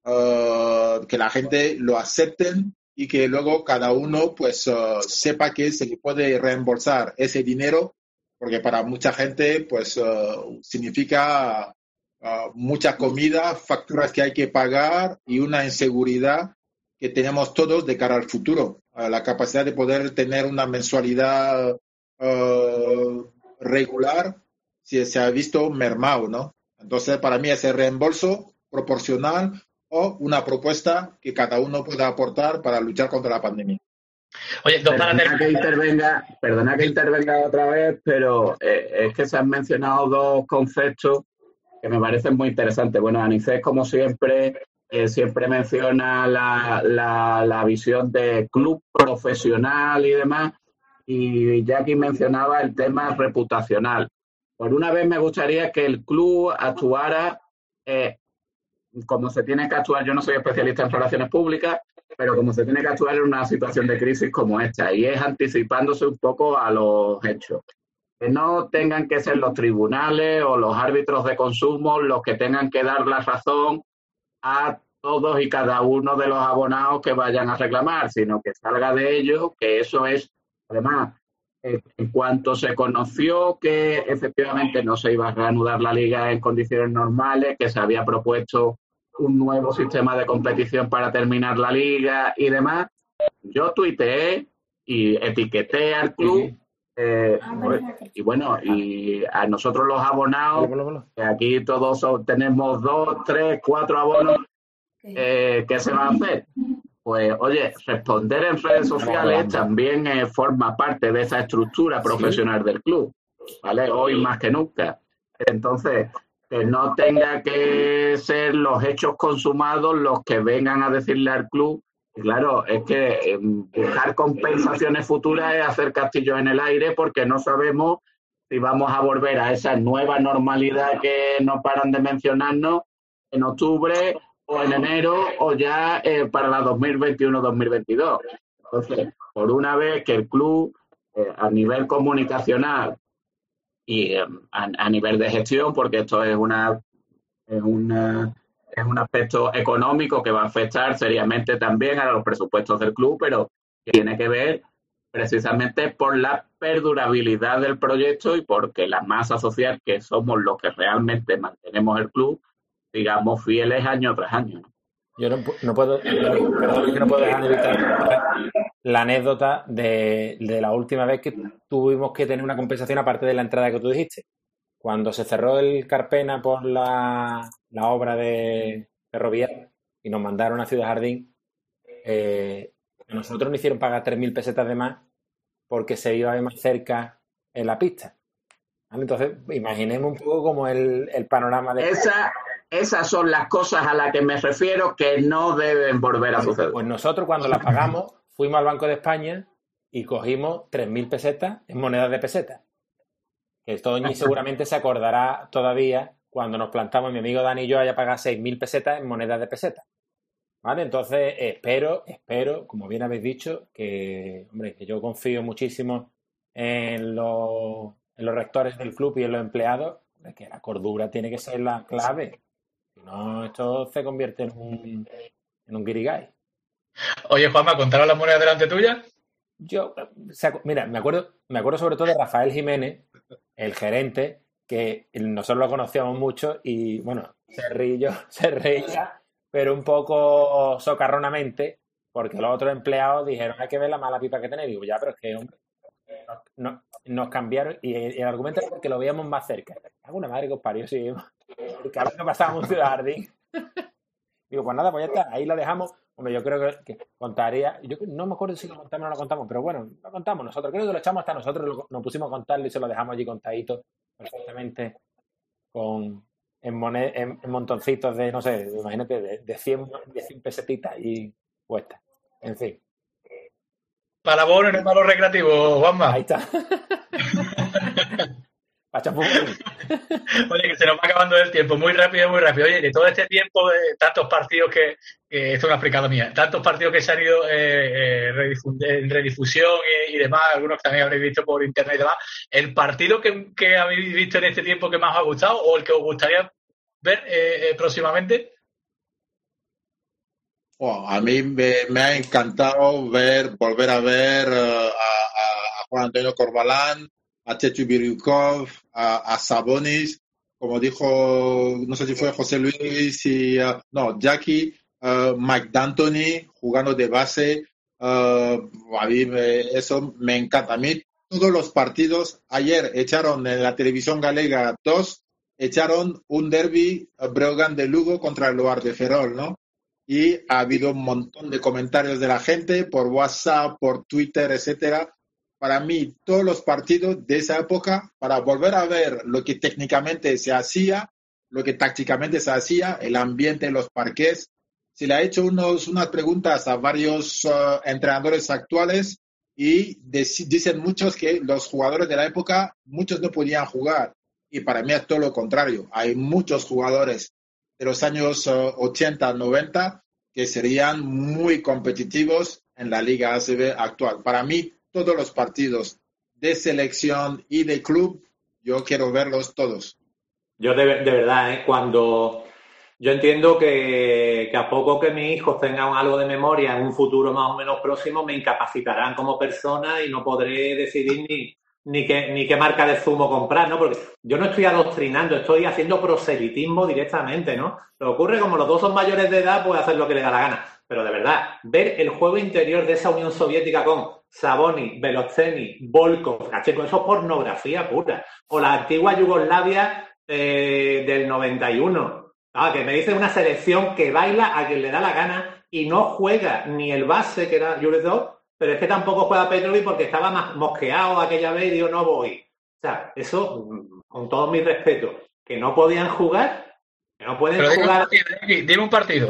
uh, que la gente lo acepten y que luego cada uno pues uh, sepa que se le puede reembolsar ese dinero, porque para mucha gente pues uh, significa uh, mucha comida, facturas que hay que pagar y una inseguridad que tenemos todos de cara al futuro. Uh, la capacidad de poder tener una mensualidad uh, regular si se ha visto mermado, ¿no? Entonces, para mí ese reembolso proporcional o una propuesta que cada uno pueda aportar para luchar contra la pandemia. Oye, dos para Perdona que intervenga, perdona que intervenga otra vez, pero eh, es que se han mencionado dos conceptos que me parecen muy interesantes. Bueno, Anicet, como siempre, eh, siempre menciona la, la, la visión de club profesional y demás, y Jackie mencionaba el tema reputacional. Por una vez me gustaría que el club actuara eh, como se tiene que actuar. Yo no soy especialista en relaciones públicas, pero como se tiene que actuar en una situación de crisis como esta, y es anticipándose un poco a los hechos. Que no tengan que ser los tribunales o los árbitros de consumo los que tengan que dar la razón a todos y cada uno de los abonados que vayan a reclamar, sino que salga de ellos, que eso es, además, eh, en cuanto se conoció que efectivamente no se iba a reanudar la liga en condiciones normales, que se había propuesto un nuevo sistema de competición para terminar la liga y demás, yo tuiteé y etiqueté al club. Eh, y bueno, y a nosotros los abonados, que aquí todos son, tenemos dos, tres, cuatro abonos, eh, ¿qué se va a hacer? Pues oye, responder en redes sociales también eh, forma parte de esa estructura profesional del club, ¿vale? Hoy más que nunca. Entonces, que no tenga que ser los hechos consumados los que vengan a decirle al club. Y claro, es que eh, buscar compensaciones futuras es hacer castillos en el aire, porque no sabemos si vamos a volver a esa nueva normalidad que no paran de mencionarnos en octubre o en enero o ya eh, para la dos mil veintiuno dos mil veintidós. Entonces, por una vez que el club eh, a nivel comunicacional y eh, a, a nivel de gestión, porque esto es una es una es un aspecto económico que va a afectar seriamente también a los presupuestos del club, pero que tiene que ver precisamente por la perdurabilidad del proyecto y porque la masa social, que somos los que realmente mantenemos el club, digamos, fieles año tras año. Yo no, no puedo, perdón, que no puedo dejar de evitar la anécdota de, de la última vez que tuvimos que tener una compensación aparte de la entrada que tú dijiste. Cuando se cerró el Carpena por la, la obra de ferroviaria y nos mandaron a Ciudad Jardín, eh, a nosotros nos hicieron pagar tres mil pesetas de más porque se iba a ver más cerca en la pista. ¿Vale? Entonces, imaginemos un poco como el, el panorama de... Esa, esas son las cosas a las que me refiero que no deben volver a suceder. Pues nosotros cuando las pagamos fuimos al Banco de España y cogimos tres mil pesetas en monedas de pesetas. Que Toñi seguramente se acordará todavía cuando nos plantamos mi amigo Dani y yo haya pagado seis mil pesetas en monedas de pesetas. ¿Vale? Entonces espero, espero, como bien habéis dicho, que, hombre, que yo confío muchísimo en los, en los rectores del club y en los empleados, que la cordura tiene que ser la clave. Si no, esto se convierte en un, en un guirigay. Oye, Juanma, ¿contaron las monedas delante tuya? Yo, mira, me acuerdo, me acuerdo sobre todo de Rafael Jiménez, el gerente, que nosotros lo conocíamos mucho y, bueno, se reía, se reía, pero un poco socarronamente, porque los otros empleados dijeron, hay que ver la mala pipa que tenéis. Digo, ya, pero es que, hombre, no, nos cambiaron y el, el argumento es porque lo veíamos más cerca. Alguna madre que os parió, sí. Porque ahora que pasábamos en Ciudad Jardín. Digo, pues nada, pues ya está, ahí lo dejamos. Hombre, yo creo que, que contaría, yo no me acuerdo si lo contamos o no lo contamos, pero bueno, lo contamos nosotros, creo que lo echamos hasta nosotros, lo, nos pusimos a contarlo y se lo dejamos allí contadito perfectamente con en, moned, en, en montoncitos de, no sé, imagínate, de, de, cien, de cien pesetitas y puestas. En fin. Para bono en el palo recreativo, Juanma. Ahí está. Oye, que se nos va acabando el tiempo, muy rápido, muy rápido. Oye, de todo este tiempo, de tantos partidos que, que esto es una fricada mía, tantos partidos que se han ido eh, eh, en redifusión y, y demás, algunos que también habréis visto por internet y demás, ¿el partido que, que habéis visto en este tiempo que más os ha gustado o el que os gustaría ver eh, eh, próximamente? Oh, a mí me, me ha encantado ver, volver a ver uh, a, a Juan Antonio Corbalán, a Chechu Biryukov, a, a Sabonis, como dijo, no sé si fue José Luis y, uh, no, Jackie, uh, Mike D'Antoni jugando de base, uh, a mí me, eso me encanta. A mí todos los partidos, ayer echaron en la televisión galega dos, echaron un derbi uh, Breogán de Lugo contra el Loar de Ferrol, ¿no? Y ha habido un montón de comentarios de la gente por WhatsApp, por Twitter, etcétera. Para mí, todos los partidos de esa época, para volver a ver lo que técnicamente se hacía, lo que tácticamente se hacía, el ambiente, los parqués. Se le ha hecho unos, unas preguntas a varios uh, entrenadores actuales y de, dicen muchos que los jugadores de la época, muchos no podían jugar. Y para mí es todo lo contrario. Hay muchos jugadores de los años uh, ochenta, noventa que serían muy competitivos en la Liga A C B actual. Para mí, todos los partidos de selección y de club, yo quiero verlos todos. Yo de, de verdad, ¿eh? Cuando yo entiendo que, que a poco que mis hijos tengan algo de memoria en un futuro más o menos próximo, me incapacitarán como persona y no podré decidir ni, ni, qué, ni qué marca de zumo comprar, ¿no? Porque yo no estoy adoctrinando, estoy haciendo proselitismo directamente, ¿no? Lo que ocurre, como los dos son mayores de edad, pues hacer lo que le da la gana. Pero de verdad, ver el juego interior de esa Unión Soviética con Sabonis, Belosteni, Volkov, caché, con eso es pornografía pura. O la antigua Yugoslavia eh, del noventa y uno. Ah, que me dice una selección que baila a quien le da la gana y no juega ni el base, que era Yuredov, pero es que tampoco juega Petrovic porque estaba más mosqueado aquella vez y digo, no voy. O sea, eso, con todo mi respeto, que no podían jugar, que no pueden pero jugar... Dime un partido.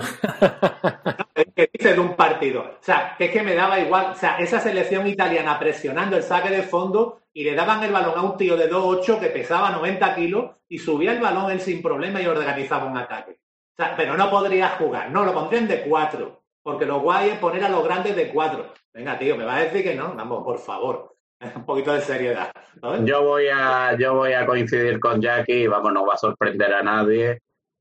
Que dice de un partido. O sea, que es que me daba igual. O sea, esa selección italiana presionando el saque de fondo y le daban el balón a un tío de dos ocho que pesaba noventa kilos y subía el balón él sin problema y organizaba un ataque. O sea, pero no podría jugar. No, lo pondrían de cuatro. Porque lo guay es poner a los grandes de cuatro. Venga, tío, ¿me vas a decir que no? Vamos, por favor. Un poquito de seriedad, ¿sabes? Yo voy a, yo voy a coincidir con Jackie. Vamos, no va a sorprender a nadie.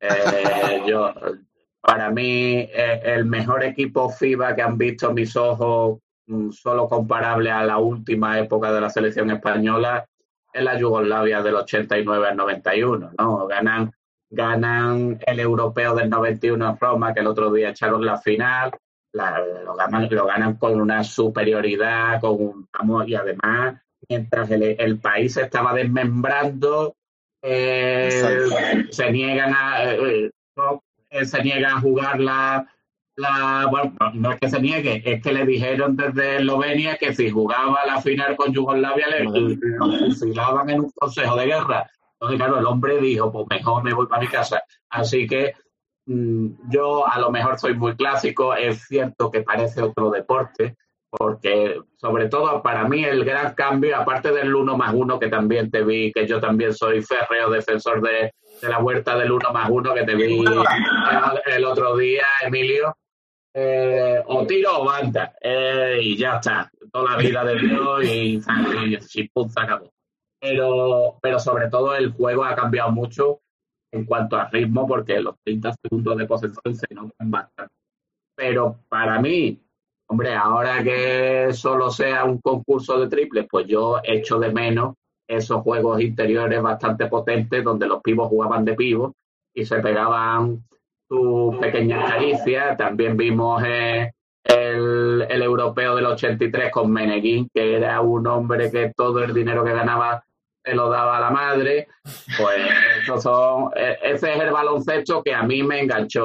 Eh, yo... Para mí, eh, el mejor equipo FIBA que han visto mis ojos, mm, solo comparable a la última época de la selección española, es la Yugoslavia del ochenta y nueve al noventa y uno, ¿no? Ganan, ganan el europeo del noventa y uno en Roma, que el otro día echaron la final, la, lo, ganan, lo ganan con una superioridad, con un, vamos, y además, mientras el, el país se estaba desmembrando, eh, se niegan a... Eh, no, se niega a jugar la, la... Bueno, no es que se niegue, es que le dijeron desde Eslovenia que si jugaba la final con Yugoslavia le, le, lo fusilaban en un consejo de guerra. Entonces, claro, el hombre dijo, pues mejor me voy para mi casa. Así que mmm, yo a lo mejor soy muy clásico, es cierto que parece otro deporte, porque sobre todo para mí el gran cambio, aparte del uno más uno, que también te vi, que yo también soy férreo defensor de... de la vuelta del uno más uno que te vi el, el otro día, Emilio, eh, o tiro o banda, eh, y ya está, toda la vida de Dios y, y, y pum, se acabó. Pero, pero sobre todo el juego ha cambiado mucho en cuanto a ritmo, porque los treinta segundos de posesión se notan bastante. Pero para mí, hombre, ahora que solo sea un concurso de triples, pues yo echo de menos esos juegos interiores bastante potentes donde los pibos jugaban de pibos y se pegaban sus pequeñas caricias. También vimos eh, el, el europeo del ochenta y tres con Meneguín, que era un hombre que todo el dinero que ganaba se lo daba a la madre. Pues esos son, ese es el baloncesto que a mí me enganchó.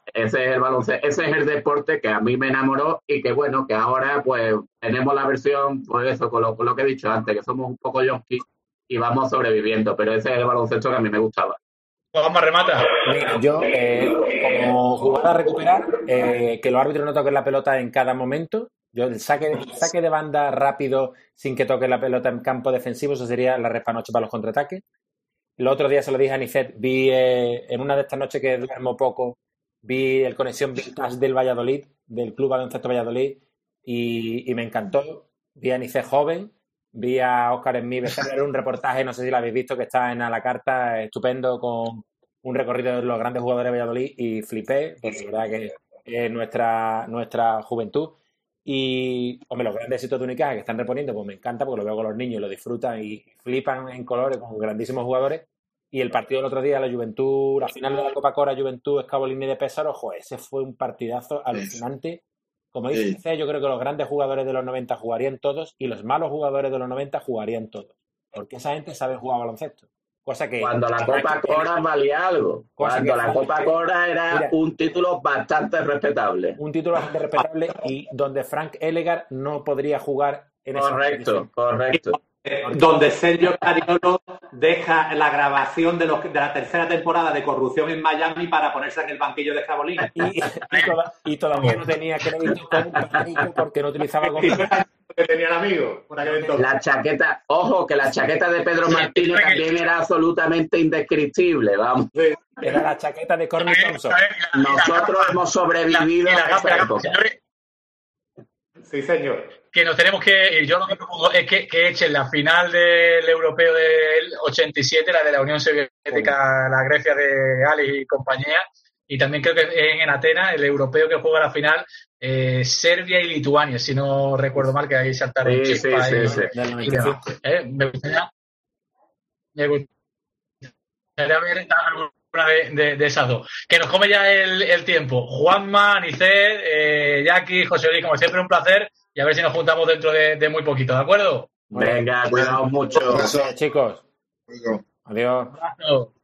ese es el baloncesto, ese es el deporte que a mí me enamoró y que bueno, que ahora pues tenemos la versión, por eso, con lo, con lo que he dicho antes, que somos un poco yonkis y vamos sobreviviendo, pero ese es el baloncesto que a mí me gustaba. Vamos, remata. Mira, yo, eh, como jugada a recuperar, eh, que los árbitros no toquen la pelota en cada momento. Yo el saque, el saque de banda rápido sin que toque la pelota en campo defensivo, eso sería la repanoche para los contraataques. El otro día se lo dije a Anicet, vi eh, en una de estas noches que duermo poco, vi el Conexión Vintage del Valladolid, del Club Baloncesto Valladolid, y, y me encantó. Vi a Anicet joven, vi a Óscar Esmí Becerra, un reportaje, no sé si lo habéis visto, que está en A la Carta, estupendo, con un recorrido de los grandes jugadores de Valladolid, y flipé, porque la verdad que es nuestra, nuestra juventud. Y, hombre, los grandes éxitos de Unicaja que están reponiendo, pues me encanta, porque lo veo con los niños, lo disfrutan y flipan en colores con grandísimos jugadores. Y el partido del otro día, la Juventud, la final de la Copa Cora, Juventud, Escabolini de Pésaro, ojo, ese fue un partidazo alucinante. Como dice, sí. Yo creo que los grandes jugadores de los noventa jugarían todos y los malos jugadores de los noventa jugarían todos. Porque esa gente sabe jugar baloncesto. Cosa que... Cuando la Copa Cora valía algo. Cuando la Copa Cora era Mira, un título bastante respetable. Un título bastante respetable y donde Frank Elegar no podría jugar en esa Correcto, correcto. Donde Sergio Cariolo deja la grabación de, los, de la tercera temporada de Corrupción en Miami para ponerse en el banquillo de Escabolín. Y, y, toda, y todavía no tenía crédito con Patricio porque no utilizaba como... que tenía el amigo. La chaqueta, ojo, que la chaqueta de Pedro Martínez también era absolutamente indescriptible, vamos. Era la chaqueta de Corny Thompson. Nosotros hemos sobrevivido a esa época. Sí, señor. Que nos tenemos que ir. Yo lo que propongo es que, que echen la final del europeo del ochenta y siete, la de la Unión Soviética, la Grecia de Ali y compañía, y también creo que en, en Atenas, el europeo que juega la final, eh, Serbia y Lituania, si no recuerdo mal, que ahí saltaron sí, chispas sí, sí, y, sí. y demás. ¿Eh? Me gustaría, me gustaría ver alguna de, de, de esas dos. Que nos come ya el, el tiempo. Juanma, Anicet, eh, Jackie, José Luis, como siempre, un placer. Y a ver si nos juntamos dentro de, de muy poquito, ¿de acuerdo? Venga, cuidaos mucho. Gracias, chicos. Adiós. Adiós.